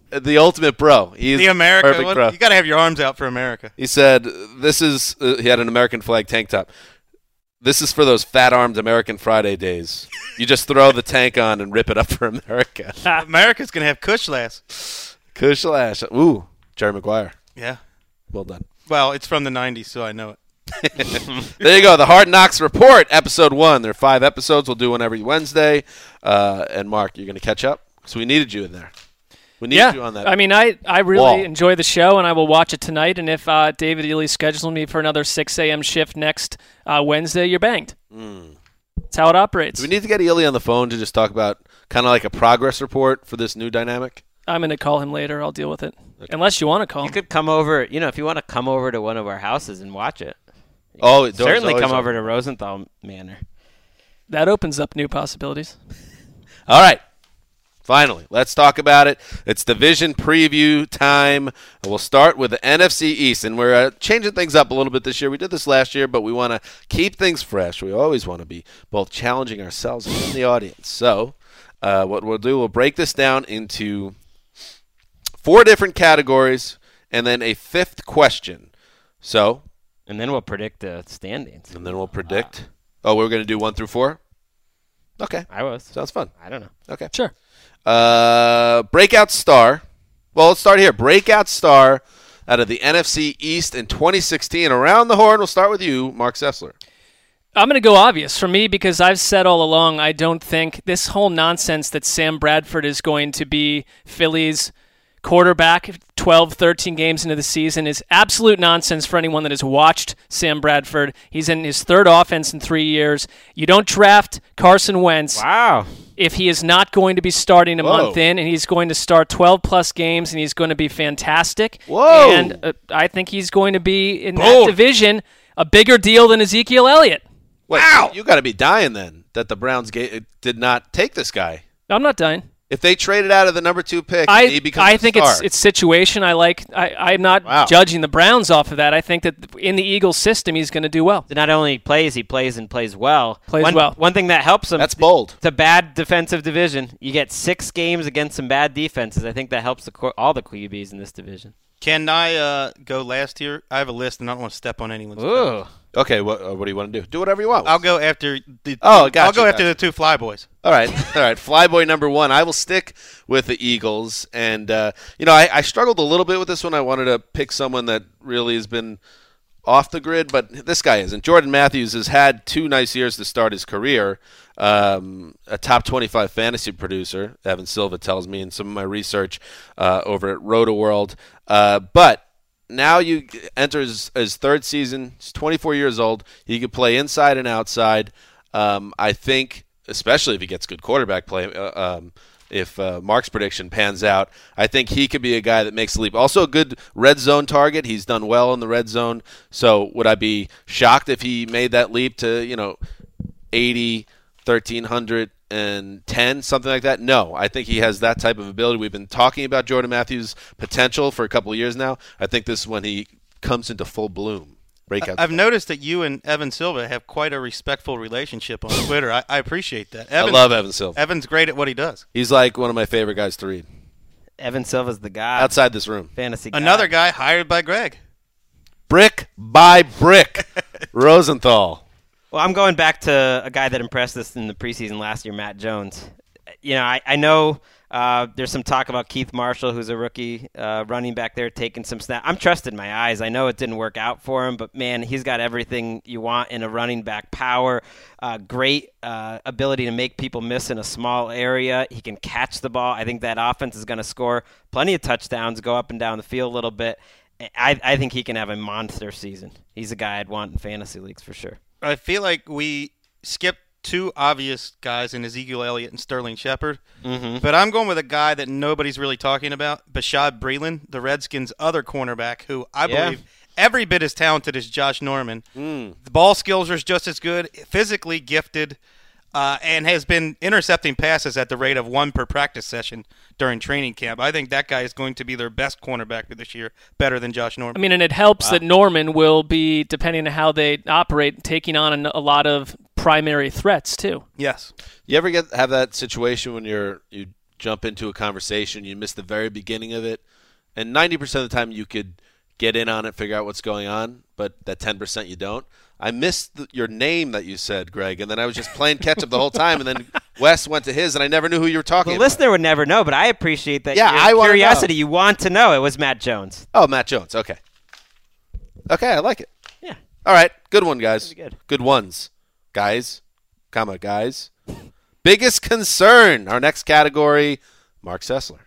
the ultimate bro. He's The America perfect one. bro. You got to have your arms out for America. He said, "This is." Uh, he had an American flag tank top. This is for those fat-armed American Friday days. You just throw the tank on and rip it up for America. America's gonna have Kush Lass. Kush Lash. Ooh, Jerry Maguire. Yeah. Well done. Well, it's from the nineties, so I know it. There you go. The Hard Knocks Report, episode one. There are five episodes. We'll do one every Wednesday. Uh, and Mark, you're going to catch up? So we needed you in there. We needed Yeah, you on that. I mean, I, I really wall. enjoy the show, and I will watch it tonight. And if uh, David Ely schedules me for another six a.m. shift next uh, Wednesday, you're banged. Mm. That's how it operates. Do we need to get Ely on the phone to just talk about kind of like a progress report for this new dynamic? I'm going to call him later. I'll deal with it. Okay. Unless you want to call You him. could come over, you know, if you want to come over to one of our houses and watch it. Oh, it Certainly come open. over to Rosenthal Manor. That opens up new possibilities. All right. Finally, let's talk about it. It's division preview time. We'll start with the N F C East, and we're uh, changing things up a little bit this year. We did this last year, but we want to keep things fresh. We always want to be both challenging ourselves and the audience. So uh, what we'll do, we'll break this down into four different categories and then a fifth question. So, And then we'll predict the standings. and then we'll predict. Oh, we're going to do one through four? Okay. I was. Sounds fun. I don't know. Okay. Sure. Uh, breakout star. Well, let's start here. Breakout star out of the N F C East in twenty sixteen. Around the horn, we'll start with you, Mark Sessler. I'm going to go obvious for me because I've said all along I don't think this whole nonsense that Sam Bradford is going to be Philly's quarterback twelve, thirteen games into the season is absolute nonsense for anyone that has watched Sam Bradford. He's in his third offense in three years. You don't draft Carson Wentz Wow. if he is not going to be starting a Whoa. month in, and he's going to start twelve-plus games, and he's going to be fantastic. Whoa. And uh, I think he's going to be, in Bold. that division, a bigger deal than Ezekiel Elliott. Wait, wow. You got to be dying then that the Browns ga- did not take this guy. I'm not dying. If they traded out of the number two pick, I, he becomes I a think star. it's it's situation. I like. I, I'm not Wow. judging the Browns off of that. I think that in the Eagles system, he's going to do well. Not only plays, he plays and plays well. Plays one, well. One thing that helps him. That's bold. It's a bad defensive division. You get six games against some bad defenses. I think that helps the, co- all the Q Bs in this division. Can I uh, go last here? I have a list, and I don't want to step on anyone's Ooh. toes. Okay, what, uh, what do you want to do? Do whatever you want. I'll go after the. Oh, I'll gotcha, go after gotcha. the two Flyboys. All right, all right. Flyboy number one. I will stick with the Eagles, and uh, you know I, I struggled a little bit with this one. I wanted to pick someone that really has been off the grid, but this guy isn't. Jordan Matthews has had two nice years to start his career. Um, a top twenty-five fantasy producer, Evan Silva tells me in some of my research uh, over at Roto-World. Uh, but now you enter his, his third season. He's twenty-four years old. He could play inside and outside. Um, I think, especially if he gets good quarterback play, uh, um, if uh, Mark's prediction pans out, I think he could be a guy that makes the leap. Also a good red zone target. He's done well in the red zone. So would I be shocked if he made that leap to, you know, eighty, thirteen hundred, and ten, something like that? No, I think he has that type of ability. We've been talking about Jordan Matthews' potential for a couple of years now. I think this is when he comes into full bloom. Breakout. I've noticed that you and Evan Silva have quite a respectful relationship on Twitter. I, I appreciate that. Evan, I love Evan Silva. Evan's great at what he does. He's like one of my favorite guys to read. Evan Silva's the guy. Outside this room. Fantasy guy. Another guy hired by Greg. Brick by brick. Rosenthal. Well, I'm going back to a guy that impressed us in the preseason last year, Matt Jones. You know, I, I know uh, there's some talk about Keith Marshall, who's a rookie uh, running back there, taking some snaps. I'm trusting my eyes. I know it didn't work out for him, but, man, he's got everything you want in a running back. Power, uh, great uh, ability to make people miss in a small area. He can catch the ball. I think that offense is going to score plenty of touchdowns, go up and down the field a little bit. I, I think he can have a monster season. He's a guy I'd want in fantasy leagues for sure. I feel like we skipped two obvious guys in Ezekiel Elliott and Sterling Shepard. Mm-hmm. But I'm going with a guy that nobody's really talking about, Bashad Breeland, the Redskins' other cornerback, who I Yeah. believe every bit as talented as Josh Norman. Mm. The ball skills are just as good, physically gifted, uh, and has been intercepting passes at the rate of one per practice session during training camp. I think that guy is going to be their best cornerback this year, better than Josh Norman. I mean, and it helps that Norman will be, depending on how they operate, taking on a lot of primary threats too. Yes. You ever get have that situation when you're you jump into a conversation, you miss the very beginning of it, and ninety percent of the time you could get in on it, figure out what's going on, but that ten percent you don't. I missed the, your name that you said, Greg, and then I was just playing catch-up the whole time, and then Wes went to his, and I never knew who you were talking The about. listener would never know, but I appreciate that. Yeah, your I wanna curiosity. know. You want to know. It was Matt Jones. Oh, Matt Jones. Okay. Okay, I like it. Yeah. All right, good one, guys. Pretty good. Good ones, guys, comma, guys. Biggest concern, our next category, Mark Sessler.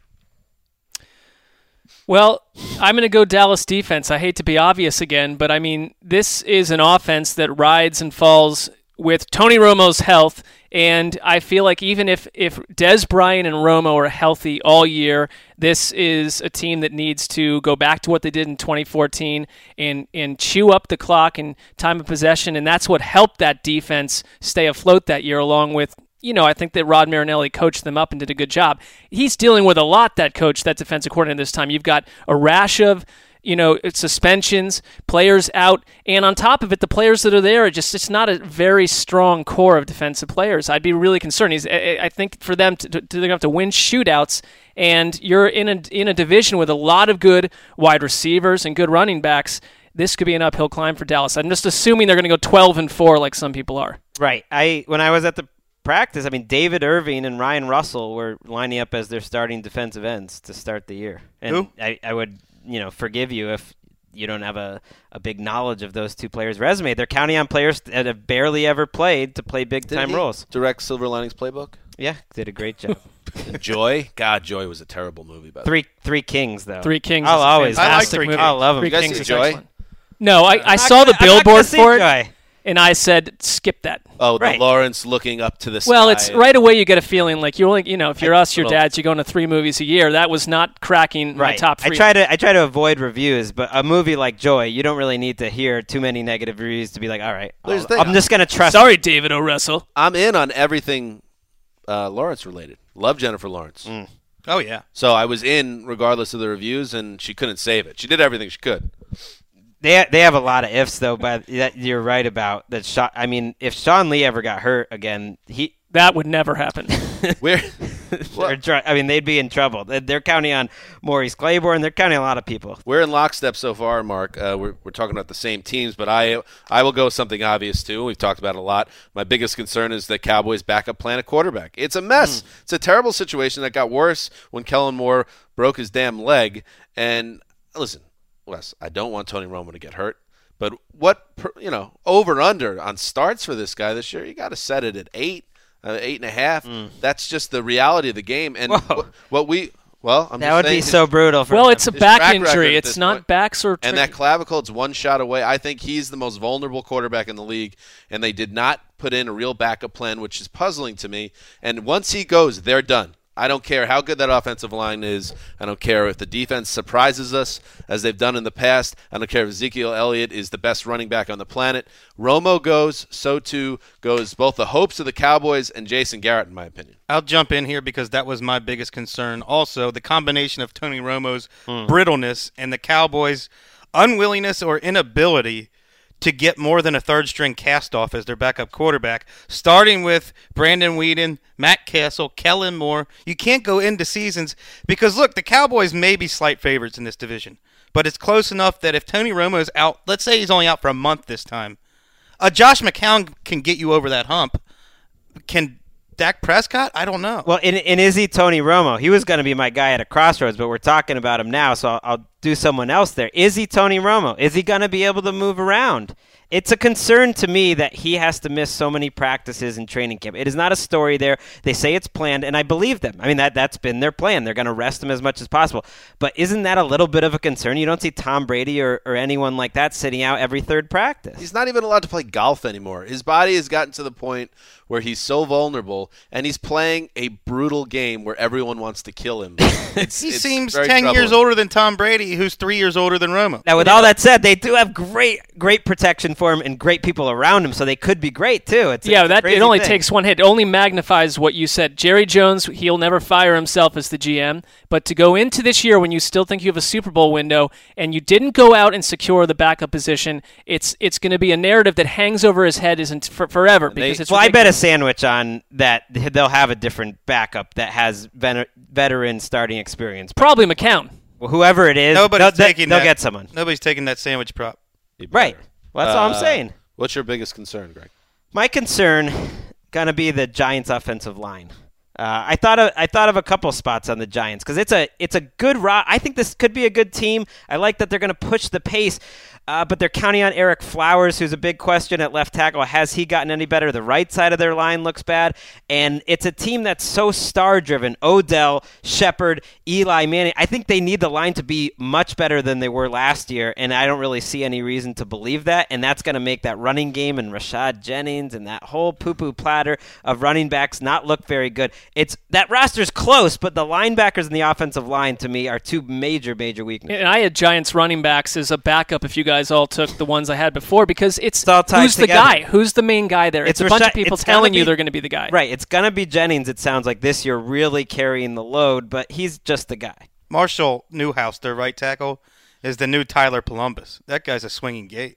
Well, I'm going to go Dallas defense. I hate to be obvious again, but I mean, this is an offense that rides and falls with Tony Romo's health, and I feel like even if, if Des Bryant and Romo are healthy all year, this is a team that needs to go back to what they did in twenty fourteen and, and chew up the clock and time of possession, and that's what helped that defense stay afloat that year, along with, you know, I think that Rod Marinelli coached them up and did a good job. He's dealing with a lot, that coach, that defensive coordinator this time. You've got a rash of, you know, suspensions, players out, and on top of it, the players that are there are just, it's not a very strong core of defensive players. I'd be really concerned. He's, I think for them to, to, they're going to have to win shootouts, and you're in a, in a division with a lot of good wide receivers and good running backs. This could be an uphill climb for Dallas. I'm just assuming they're going to go twelve and four like some people are. Right. I when I was at the practice, I mean, David Irving and Ryan Russell were lining up as their starting defensive ends to start the year. And Who? I, I would, you know, forgive you if you don't have a, a big knowledge of those two players' resume. They're counting on players that have barely ever played to play big-time roles. Direct Silver Linings Playbook? Yeah, did a great job. Joy? God, Joy was a terrible movie. By the way. Three Three Kings, though. Three Kings. I'll is a always fantastic I like Three movie. I love 'em. Three You guys Kings see is Joy? excellent. No, I, I I'm saw not the gonna- I'm not gonna billboard see for it, Joy. and I said, skip that. Oh, the Right. Lawrence looking up to the sky. Well, it's right away you get a feeling like you're only, you know, if you're us, your little- dads, you're going to three movies a year. That was not cracking my Right. top three. I try to I try to avoid reviews, but a movie like Joy, you don't really need to hear too many negative reviews to be like, all right, There's I'll- the thing. I'm just gonna trust. Sorry, David O. Russell. I'm in on everything uh, Lawrence related. Love Jennifer Lawrence. Mm. Oh, yeah. So I was in regardless of the reviews, and she couldn't save it. She did everything she could. They they have a lot of ifs though, but that you're right about that. Sean, I mean, if Sean Lee ever got hurt again, he That would never happen. We're they're try, I mean they'd be in trouble. They're, they're counting on Maurice Claiborne. They're counting on a lot of people. we're in lockstep so far, Mark. Uh, we're we're talking about the same teams, but I I will go with something obvious too. We've talked about it a lot. My biggest concern is the Cowboys' backup plan at quarterback. It's a mess. Mm. It's a terrible situation that got worse when Kellen Moore broke his damn leg. And listen, Wes, I don't want Tony Romo to get hurt. But what, per- you know, over under on starts for this guy this year, you got to set it at eight, uh, eight and a half. Mm. That's just the reality of the game. And Whoa. wh- what we, well, I'm That just would saying be his- so brutal. For well, them. it's a His back track record injury. at It's this not point. backs or And that clavicle, it's one shot away. I think he's the most vulnerable quarterback in the league, and they did not put in a real backup plan, which is puzzling to me. And once he goes, they're done. I don't care how good that offensive line is. I don't care if the defense surprises us, as they've done in the past. I don't care if Ezekiel Elliott is the best running back on the planet. Romo goes, so too goes both the hopes of the Cowboys and Jason Garrett, in my opinion. I'll jump in here because that was my biggest concern. Also, the combination of Tony Romo's brittleness and the Cowboys' unwillingness or inability to get more than a third-string cast-off as their backup quarterback, starting with Brandon Weeden, Matt Castle, Kellen Moore. You can't go into seasons because, look, the Cowboys may be slight favorites in this division, but it's close enough that if Tony Romo is out, let's say he's only out for a month this time, uh, Josh McCown can get you over that hump. Can Dak Prescott? I don't know. Well, and, and is he Tony Romo? He was going to be my guy at a crossroads, but we're talking about him now, so I'll, I'll do someone else there. Is he Tony Romo? Is he going to be able to move around? It's a concern to me that he has to miss so many practices in training camp. It is not a story there. They say it's planned, and I believe them. I mean, that, that's been their plan. They're going to rest him as much as possible. But isn't that a little bit of a concern? You don't see Tom Brady or, or anyone like that sitting out every third practice. He's not even allowed to play golf anymore. His body has gotten to the point where he's so vulnerable, and he's playing a brutal game where everyone wants to kill him. It's, He it's seems very ten years troubling. older than Tom Brady, who's three years older than Romo. Now, with all that said, they do have great, great protection for for him and great people around him, so they could be great too. It's yeah, it's a that crazy it only thing. takes one hit. It only magnifies what you said. Jerry Jones, he'll never fire himself as the G M, but to go into this year when you still think you have a Super Bowl window and you didn't go out and secure the backup position, it's it's going to be a narrative that hangs over his head isn't for, forever because They, it's well, I bet a ridiculous. sandwich on that they'll have a different backup that has ven- veteran starting experience. Probably McCown. Well, whoever it is, Nobody's they'll, taking they'll that. get someone. Nobody's taking that sandwich prop. Right. Well, that's all I'm Uh, saying. What's your biggest concern, Greg? My concern gonna be the Giants' offensive line. Uh, I thought of I thought of a couple spots on the Giants because it's a it's a good ro- I think this could be a good team. I like that they're going to push the pace, uh, but they're counting on Eric Flowers, who's a big question at left tackle. Has he gotten any better? The right side of their line looks bad, and it's a team that's so star driven. Odell, Shepard, Eli Manning. I think they need the line to be much better than they were last year, and I don't really see any reason to believe that. And that's going to make that running game and Rashad Jennings and that whole poo-poo platter of running backs not look very good. It's that roster's close, but the linebackers and the offensive line to me are two major, major weaknesses. And I had Giants running backs as a backup if you guys all took the ones I had before because it's, It's all tied who's together. the guy? Who's the main guy there? It's, It's a bunch of Rashad- people it's gonna telling you be- they're going to be the guy. Right, it's gonna be Jennings. It sounds like this year really carrying the load, but he's just the guy. Marshall Newhouse, their right tackle, is the new Tyler Columbus. That guy's a swinging gate.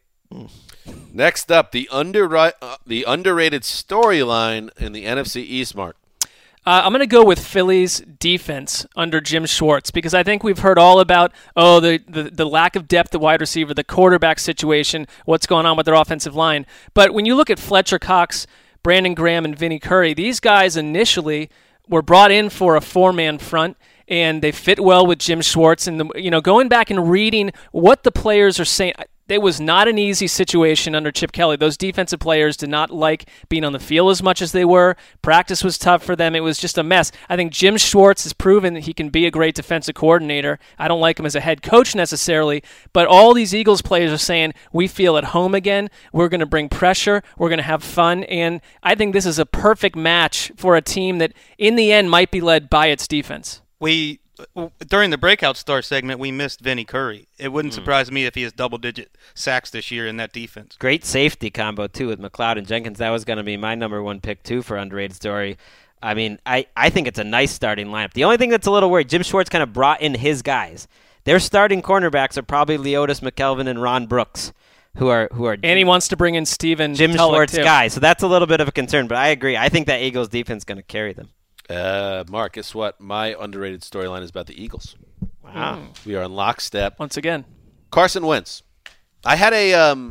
Next up, the under uh, the underrated storyline in the N F C East, Mark. Uh, I'm going to go with Philly's defense under Jim Schwartz because I think we've heard all about, oh, the, the, the lack of depth at wide receiver, the quarterback situation, what's going on with their offensive line. But when you look at Fletcher Cox, Brandon Graham, and Vinnie Curry, these guys initially were brought in for a four-man front, and they fit well with Jim Schwartz. And, the, you know, going back and reading what the players are saying, it was not an easy situation under Chip Kelly. Those defensive players did not like being on the field as much as they were. Practice was tough for them. It was just a mess. I think Jim Schwartz has proven that he can be a great defensive coordinator. I don't like him as a head coach necessarily, but all these Eagles players are saying, we feel at home again. We're going to bring pressure. We're going to have fun. And I think this is a perfect match for a team that in the end might be led by its defense. We during the breakout star segment, we missed Vinnie Curry. It wouldn't Hmm. surprise me if he has double-digit sacks this year in that defense. Great safety combo, too, with McLeod and Jenkins. That was going to be my number one pick, too, for underrated story. I mean, I, I think it's a nice starting lineup. The only thing that's a little worried, Jim Schwartz kind of brought in his guys. Their starting cornerbacks are probably Leotis McKelvin and Ron Brooks, who are who are And he wants to bring in Steven Jim Tulloch, Schwartz too. guys. So that's a little bit of a concern, but I agree. I think that Eagles defense is going to carry them. Uh, Mark, guess what? My underrated storyline is about the Eagles. Wow. We are in lockstep. Once again. Carson Wentz. I had a um,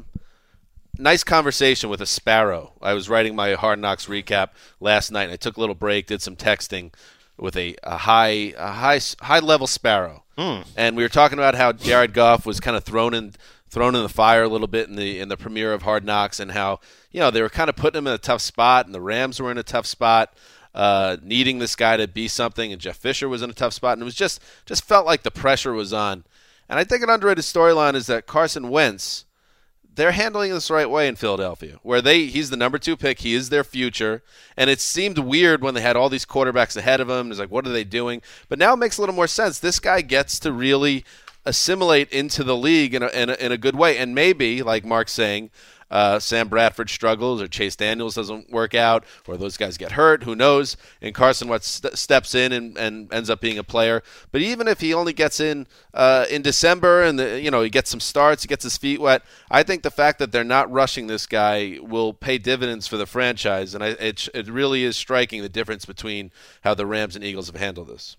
nice conversation with a sparrow. I was writing my Hard Knocks recap last night, and I took a little break, did some texting with a, a high a high high level sparrow, Mm. and we were talking about how Jared Goff was kind of thrown in thrown in the fire a little bit in the in the premiere of Hard Knocks, and how you know they were kind of putting him in a tough spot, and the Rams were in a tough spot. Uh, needing this guy to be something, and Jeff Fisher was in a tough spot, and it was just just felt like the pressure was on. And I think an underrated storyline is that Carson Wentz, they're handling this the right way in Philadelphia, where they he's the number two pick, he is their future, and it seemed weird when they had all these quarterbacks ahead of him. It's like, what are they doing? But now it makes a little more sense. This guy gets to really assimilate into the league in a, in a, in a good way, and maybe, like Mark's saying, Uh, Sam Bradford struggles, or Chase Daniels doesn't work out, or those guys get hurt. Who knows? And Carson Wentz st- steps in and, and ends up being a player. But even if he only gets in uh, in December, and the, you know he gets some starts, he gets his feet wet, I think the fact that they're not rushing this guy will pay dividends for the franchise. And I, it it really is striking the difference between how the Rams and Eagles have handled this.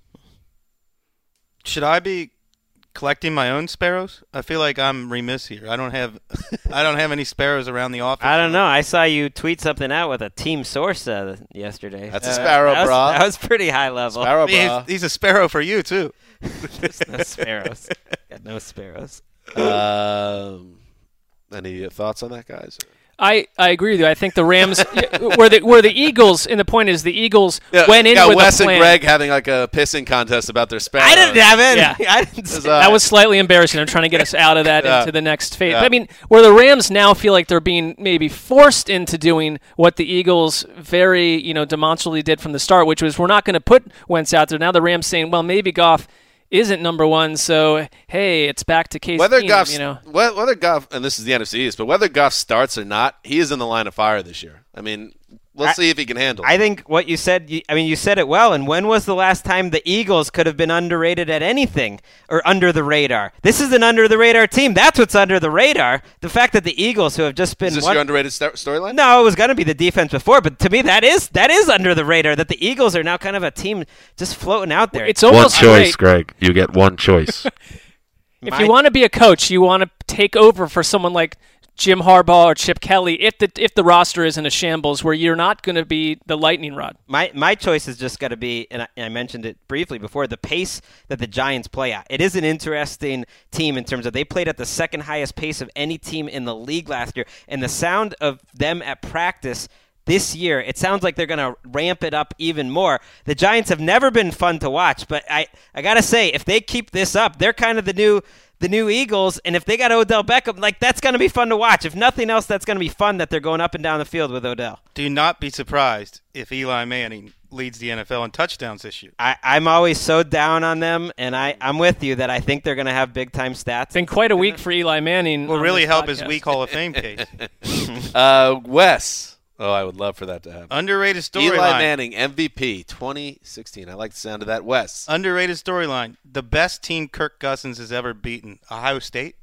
Should I be collecting my own sparrows? I feel like I'm remiss here. I don't have, I don't have any sparrows around the office. I don't know. I saw you tweet something out with a team source uh, yesterday. That's a Uh, sparrow, that was, brah. That was pretty high level. Sparrow, He's, brah. he's a sparrow for you too. There's no sparrows. Got no sparrows. Um, any thoughts on that, guys? I, I agree with you. I think the Rams were the were the Eagles, and the point is the Eagles Yeah, went in got with Wes a plan. and Greg having like a pissing contest about their sparrows. I didn't have it. Yeah. I didn't say uh, That was slightly embarrassing. I'm trying to get us out of that Yeah. into the next phase. Yeah. I mean, where the Rams now feel like they're being maybe forced into doing what the Eagles very, you know, demonstrably did from the start, which was we're not going to put Wentz out there. Now the Rams saying, well, maybe Goff isn't number one. So hey, it's back to Case Whether Keenum, Goff, you know. whether Goff, and this is the N F C East, but whether Goff starts or not, he is in the line of fire this year. I mean, let's I, see if he can handle it. I think what you said, you, I mean, you said it well. And when was the last time the Eagles could have been underrated at anything or under the radar? This is an under the radar team. That's what's under the radar. The fact that the Eagles, who have just been Is this one, your underrated st- storyline? No, it was going to be the defense before, but to me, that is that is under the radar. That the Eagles are now kind of a team just floating out there. It's almost great. Greg. You get one choice. If My- you want to be a coach, you want to take over for someone like Jim Harbaugh or Chip Kelly if the if the roster is in a shambles where you're not going to be the lightning rod. My my choice is just got to be, and I, and I mentioned it briefly before, the pace that the Giants play at. It is an interesting team in terms of they played at the second highest pace of any team in the league last year, and the sound of them at practice this year, it sounds like they're going to ramp it up even more. The Giants have never been fun to watch, but I, I got to say, if they keep this up, they're kind of the new the new Eagles, and if they got Odell Beckham, like that's going to be fun to watch. If nothing else, that's going to be fun that they're going up and down the field with Odell. Do not be surprised if Eli Manning leads the N F L in touchdowns this year. I, I'm always so down on them, and I, I'm with you that I think they're going to have big-time stats. It's been quite a week for Eli Manning. Will on really this help podcast. his weak Hall of Fame case. Uh, Wes. Oh, I would love for that to happen. Underrated Eli storyline. Manning, M V P, twenty sixteen. I like the sound of that. Wes. Underrated storyline. The best team Kirk Cousins has ever beaten, Ohio State.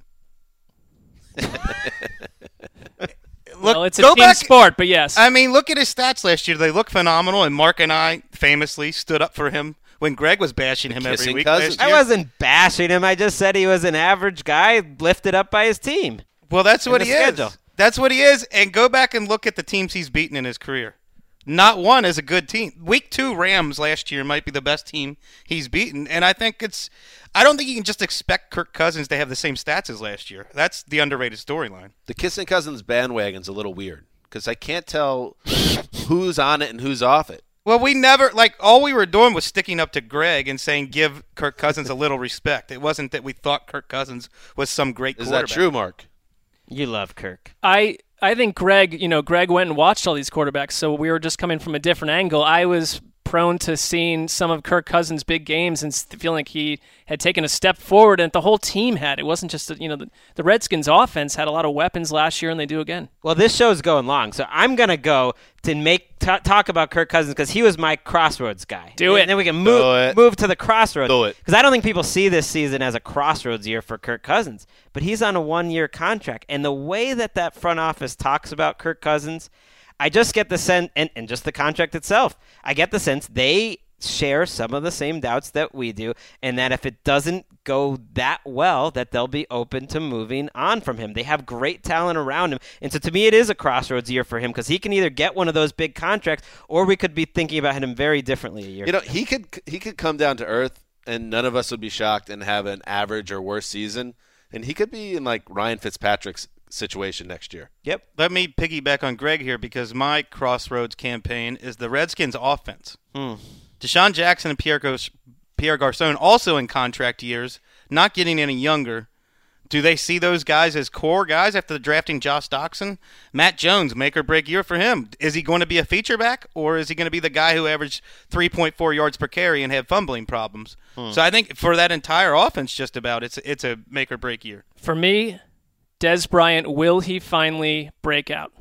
Look, Well, it's a go team back- sport, but yes. I mean, look at his stats last year. They look phenomenal, and Mark and I famously stood up for him when Greg was bashing him every Kissing week Cousins. last I year. wasn't bashing him. I just said he was an average guy lifted up by his team. Well, that's in what the he schedule. is. That's what he is. And go back and look at the teams he's beaten in his career. Not one is a good team. Week two Rams last year might be the best team he's beaten. And I think it's – I don't think you can just expect Kirk Cousins to have the same stats as last year. That's the underrated storyline. The Kissing Cousins bandwagon's a little weird because I can't tell who's on it and who's off it. Well, we never – like all we were doing was sticking up to Greg and saying give Kirk Cousins a little respect. It wasn't that we thought Kirk Cousins was some great Is quarterback. that true, Mark? You love Kirk. I I think Greg, you know, Greg went and watched all these quarterbacks, so we were just coming from a different angle. I was prone to seeing some of Kirk Cousins' big games and feeling like he had taken a step forward, and the whole team had. It wasn't just, you know, the, the Redskins' offense had a lot of weapons last year, and they do again. Well, this show's going long, so I'm going to go to make t- talk about Kirk Cousins because he was my crossroads guy. Do and it. then we can Do move it. move to the crossroads. Do it. Because I don't think people see this season as a crossroads year for Kirk Cousins. But he's on a one-year contract. And the way that that front office talks about Kirk Cousins, I just get the sense, and, and just the contract itself, I get the sense they share some of the same doubts that we do, and that if it doesn't go that well, that they'll be open to moving on from him. They have great talent around him, and so to me it is a crossroads year for him because he can either get one of those big contracts or we could be thinking about him very differently a year. You know, he could he could come down to earth, and none of us would be shocked and have an average or worse season, and he could be in like Ryan Fitzpatrick's situation next year. Yep. Let me piggyback on Greg here because my crossroads campaign is the Redskins offense. Hmm. Deshaun Jackson and Pierre, Gos- Pierre Garçon also in contract years, not getting any younger. Do they see those guys as core guys after drafting Josh Doxson? Matt Jones, make or break year for him. Is he going to be a feature back, or is he going to be the guy who averaged three point four yards per carry and have fumbling problems? Hmm. So I think for that entire offense, just about, it's it's a make or break year. For me, Dez Bryant, will he finally break out?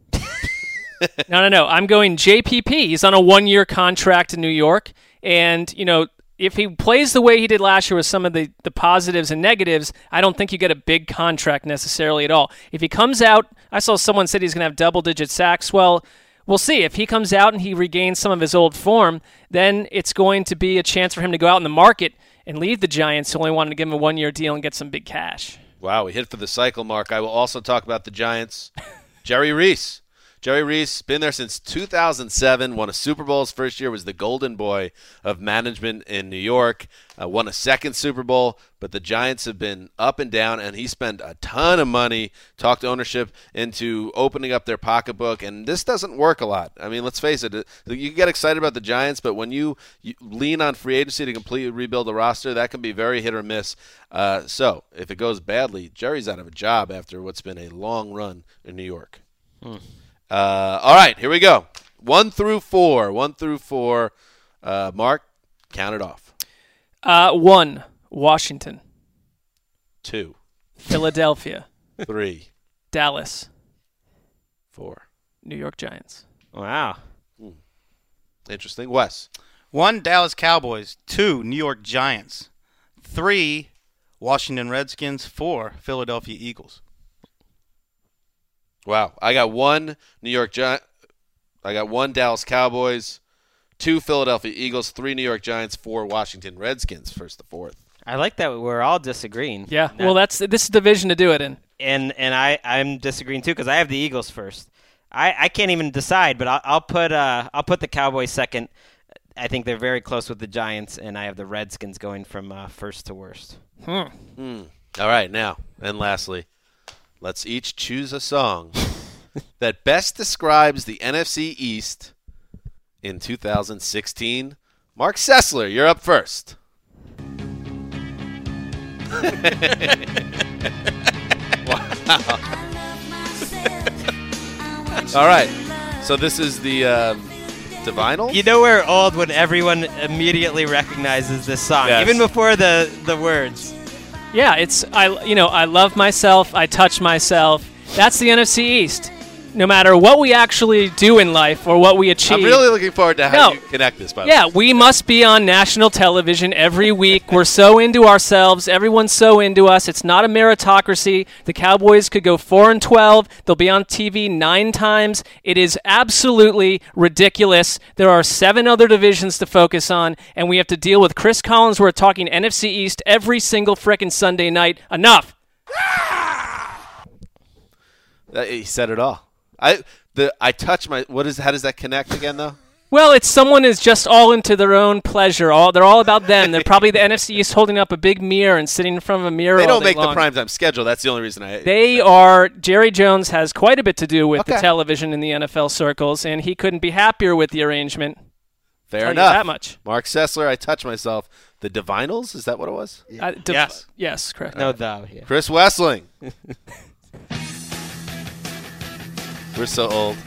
no, no, no. I'm going J P P. He's on a one-year contract in New York. And, you know, if he plays the way he did last year with some of the, the positives and negatives, I don't think you get a big contract necessarily at all. If he comes out, I saw someone said he's going to have double-digit sacks. Well, we'll see. If he comes out and he regains some of his old form, then it's going to be a chance for him to go out in the market and leave the Giants who only wanted to give him a one-year deal and get some big cash. Wow, we hit for the cycle, Mark. I will also talk about the Giants. Jerry Reese. Jerry Reese, been there since two thousand seven, won a Super Bowl his first year, was the golden boy of management in New York, uh, won a second Super Bowl, but the Giants have been up and down, and he spent a ton of money, talked ownership into opening up their pocketbook, and this doesn't work a lot. I mean, let's face it, you get excited about the Giants, but when you, you lean on free agency to completely rebuild the roster, that can be very hit or miss. Uh, so, if it goes badly, Jerry's out of a job after what's been a long run in New York. Hmm. Uh, all right, here we go. One through four. One through four. Uh, Mark, count it off. Uh, one. Washington, Two, Philadelphia, three, Dallas, four. New York Giants. Wow. Interesting. Wes. One, Dallas Cowboys. Two, New York Giants. Three, Washington Redskins. Four, Philadelphia Eagles. Wow. I got one New York Gi- I got one Dallas Cowboys, two Philadelphia Eagles, three New York Giants, four Washington Redskins, first to fourth. I like that we're all disagreeing. Yeah. Not- Well, that's this is the division to do it in. and and I I'm disagreeing too because I have the Eagles first. I, I can't even decide, but I'll, I'll put uh I'll put the Cowboys second. I think they're very close with the Giants, and I have the Redskins going from uh, first to worst. Hmm. Hmm. All right, now, and lastly, let's each choose a song that best describes the N F C East in two thousand sixteen. Mark Sessler, you're up first. All right, so this is the um, Divinal? You know we're old when everyone immediately recognizes this song, Yes. even before the, the words. Yeah, it's I you know, I love myself, I touch myself. That's the N F C East. No matter what we actually do in life or what we achieve. I'm really looking forward to how No. you connect this, by the Yeah, way. we must be on national television every week. We're so into ourselves. Everyone's so into us. It's not a meritocracy. The Cowboys could go four and twelve. They'll be on T V nine times. It is absolutely ridiculous. There are seven other divisions to focus on, and we have to deal with Chris Collinsworth talking N F C East every single frickin' Sunday night. Enough. That- He said it all. I the I touch my what is how does that connect again though? Well, it's someone is just all into their own pleasure. All they're all about them. They're probably the N F C East holding up a big mirror and sitting in front of a mirror. They all don't day make long. the primetime schedule. That's the only reason I. They are. Jerry Jones has quite a bit to do with the Okay. television in the N F L circles, and he couldn't be happier with the arrangement. Fair Tell you enough. that much. Mark Sessler, I touch myself. The Divinals, is that what it was? Uh, div- Yes. Yes, correct. No, though. Yeah. Chris Wessling. We're so old.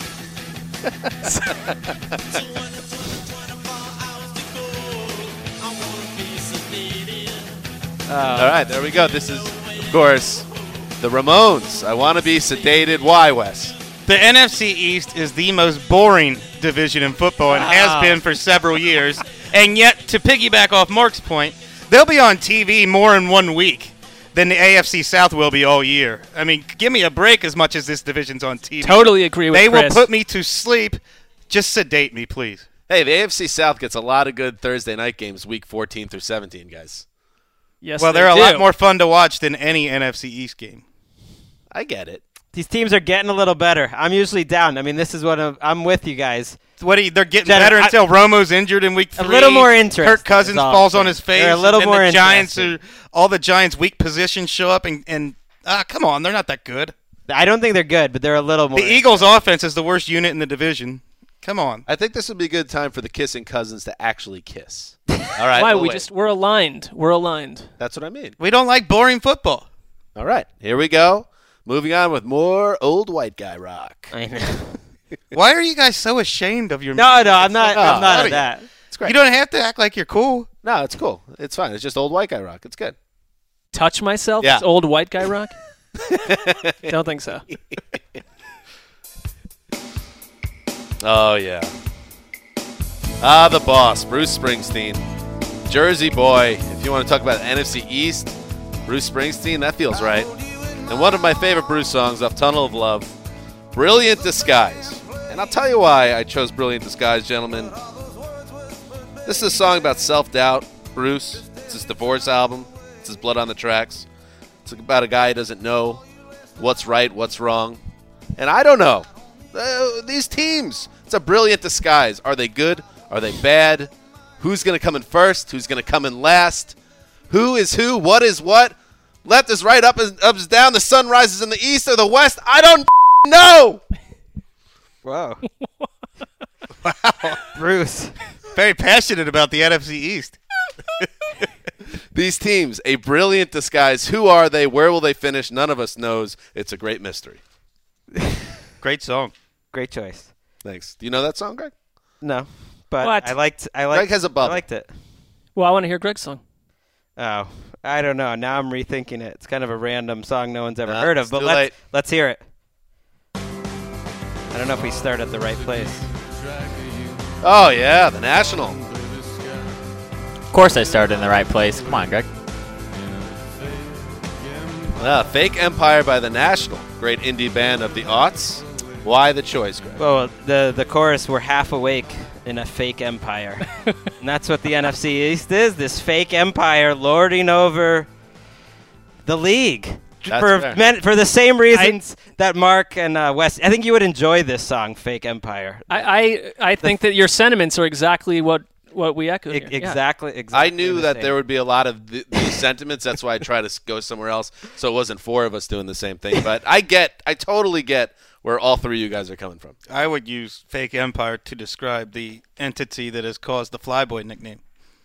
All right, there we go. This is, of course, the Ramones. I want to be sedated. Why, Wes? The N F C East is the most boring division in football and Wow. has been for several years. And yet, to piggyback off Mark's point, they'll be on T V more in one week than the A F C South will be all year. I mean, give me a break as much as this division's on T V. Totally agree with They Chris. will put me to sleep. Just sedate me, please. Hey, the A F C South gets a lot of good Thursday night games, week fourteen through seventeen, guys. Yes, well, they they're a do. lot more fun to watch than any N F C East game. I get it. These teams are getting a little better. I'm usually down. I mean, this is what I'm, I'm with you guys. What are you, they're getting Jenna, better I- until Romo's injured in week A three. little more interest Kirk Cousins is all falls I'm on saying. his face. They're a little and more the Giants interested. are all the Giants' weak positions show up and and ah, come on, they're not that good. I don't think they're good, but they're a little more. The Eagles' offense is the worst unit in the division. Come on. I think this would be a good time for the kissing cousins to actually kiss. All right. Why? well, we wait. just we're aligned. We're aligned. That's what I mean. We don't like boring football. All right. Here we go. Moving on with more old white guy rock. I know. Why are you guys so ashamed of your No, no, I'm not. No, I'm not how at do you- that. It's great. You don't have to act like you're cool. No, it's cool. It's fine. It's just old white guy rock. It's good. Touch myself. Yeah. It's old white guy rock. Don't think so. Oh, yeah. Ah, the boss, Bruce Springsteen. Jersey boy. If you want to talk about N F C East, Bruce Springsteen, that feels right. And one of my favorite Bruce songs off Tunnel of Love, Brilliant Disguise. And I'll tell you why I chose Brilliant Disguise, gentlemen. This is a song about self-doubt, Bruce. It's his divorce album. It's his Blood on the Tracks. It's about a guy who doesn't know what's right, what's wrong. And I don't know. Uh, these teams, it's a brilliant disguise. Are they good? Are they bad? Who's going to come in first? Who's going to come in last? Who is who? What is what? Left is right, up is, up is down. The sun rises in the east or the west. I don't know. Whoa. Bruce. Very passionate about the N F C East. These teams, a brilliant disguise. Who are they? Where will they finish? None of us knows. It's a great mystery. Great song. Great choice. Thanks. Do you know that song, Greg? No, but What? I liked. I liked. Greg has a bubble. I liked it. Well, I want to hear Greg's song. Oh, I don't know. Now I'm rethinking it. It's kind of a random song no one's ever Nah, heard of, it's but too let's late. let's hear it. I don't know if we start at the right place. Oh, yeah, the National. Of course I started in the right place. Come on, Greg. Uh, Fake Empire by the National. Great indie band of the aughts. Why the choice, Greg? Well, the the chorus, we're half awake in a fake empire. And that's what the N F C East is, this fake empire lording over the league. That's for fair. men, for the same reasons that Mark and uh, Wes, I think you would enjoy this song, Fake Empire. I, I, I think that your sentiments are exactly what, what we echo E- here. Yeah. exactly, exactly. I knew the that same. there would be a lot of th- these sentiments. That's why I try to s- go somewhere else. So it wasn't four of us doing the same thing. But I get, I totally get where all three of you guys are coming from. I would use fake empire to describe the entity that has caused the Flyboy nickname.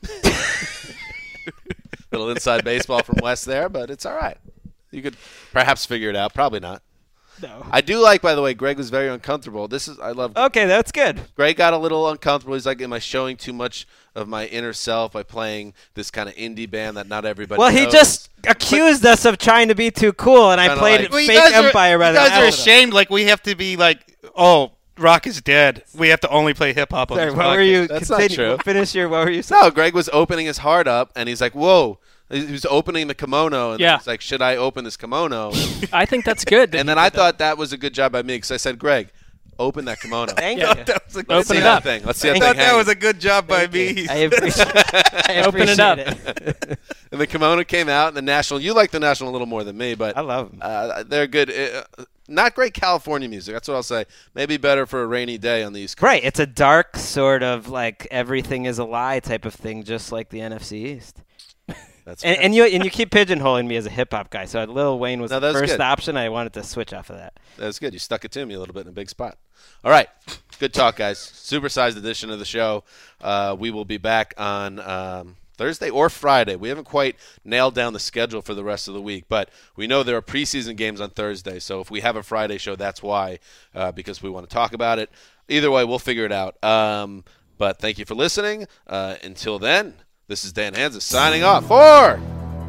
Little inside baseball from Wes there, but it's all right. You could perhaps figure it out. Probably not. No. I do like, by the way, Greg was very uncomfortable. This is I love. Okay, that's good. Greg got a little uncomfortable. He's like, "Am I showing too much of my inner self by playing this kind of indie band that not everybody?" Well, he knows? just accused us of trying to be too cool, and I Kinda played like- it Well, you Fake guys are- Empire by you the guys are National. ashamed. Like we have to be like, oh, rock is dead. We have to only play hip hop on Sorry, this what were podcast. you? That's not continue- true. Finish your. What were you saying? No, Greg was opening his heart up, and he's like, "Whoa." He was opening the kimono, and Yeah. he's like, "Should I open this kimono?" I think that's good. that And he then I did that. thought that was a good job by me because I said, "Greg, open that kimono." Thank Yeah. you. That was a good Let's Open see it that up. thing. Let's see I that thought thing that hanging. was a good job by me. I appreciate, I Open it appreciate up. it. And the kimono came out, and the National. You like the National a little more than me, but I love 'em. Uh, they're good. Uh, not great California music. That's what I'll say. Maybe better for a rainy day on the East Coast. Right, it's a dark sort of like everything is a lie type of thing, just like the N F C East. That's And, fair. and you and you keep pigeonholing me as a hip hop guy. So Lil Wayne was No, the that was first good. option. I wanted to switch off of that. That was good. You stuck it to me a little bit in a big spot. All right. Good talk, guys. Supersized edition of the show. Uh, we will be back on um, Thursday or Friday. We haven't quite nailed down the schedule for the rest of the week, but we know there are preseason games on Thursday. So if we have a Friday show, that's why, uh, because we want to talk about it. Either way, we'll figure it out. Um, but thank you for listening. Uh, until then, this is Dan Hansa signing off for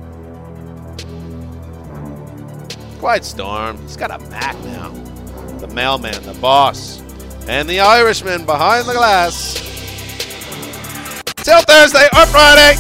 Quiet Storm. He's got a Mac now. The mailman, the boss, and the Irishman behind the glass. Till Thursday or Friday.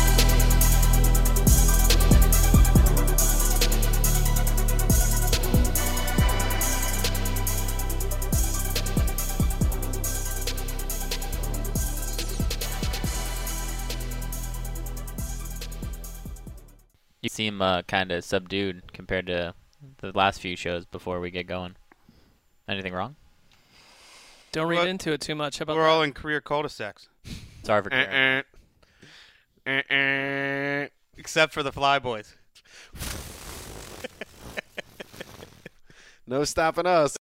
You seem uh, kind of subdued compared to the last few shows before we get going. Anything wrong? Don't read What? into it too much. How about We're that? all in career cul-de-sacs, Sorry for Karen. except for the Flyboys. No stopping us.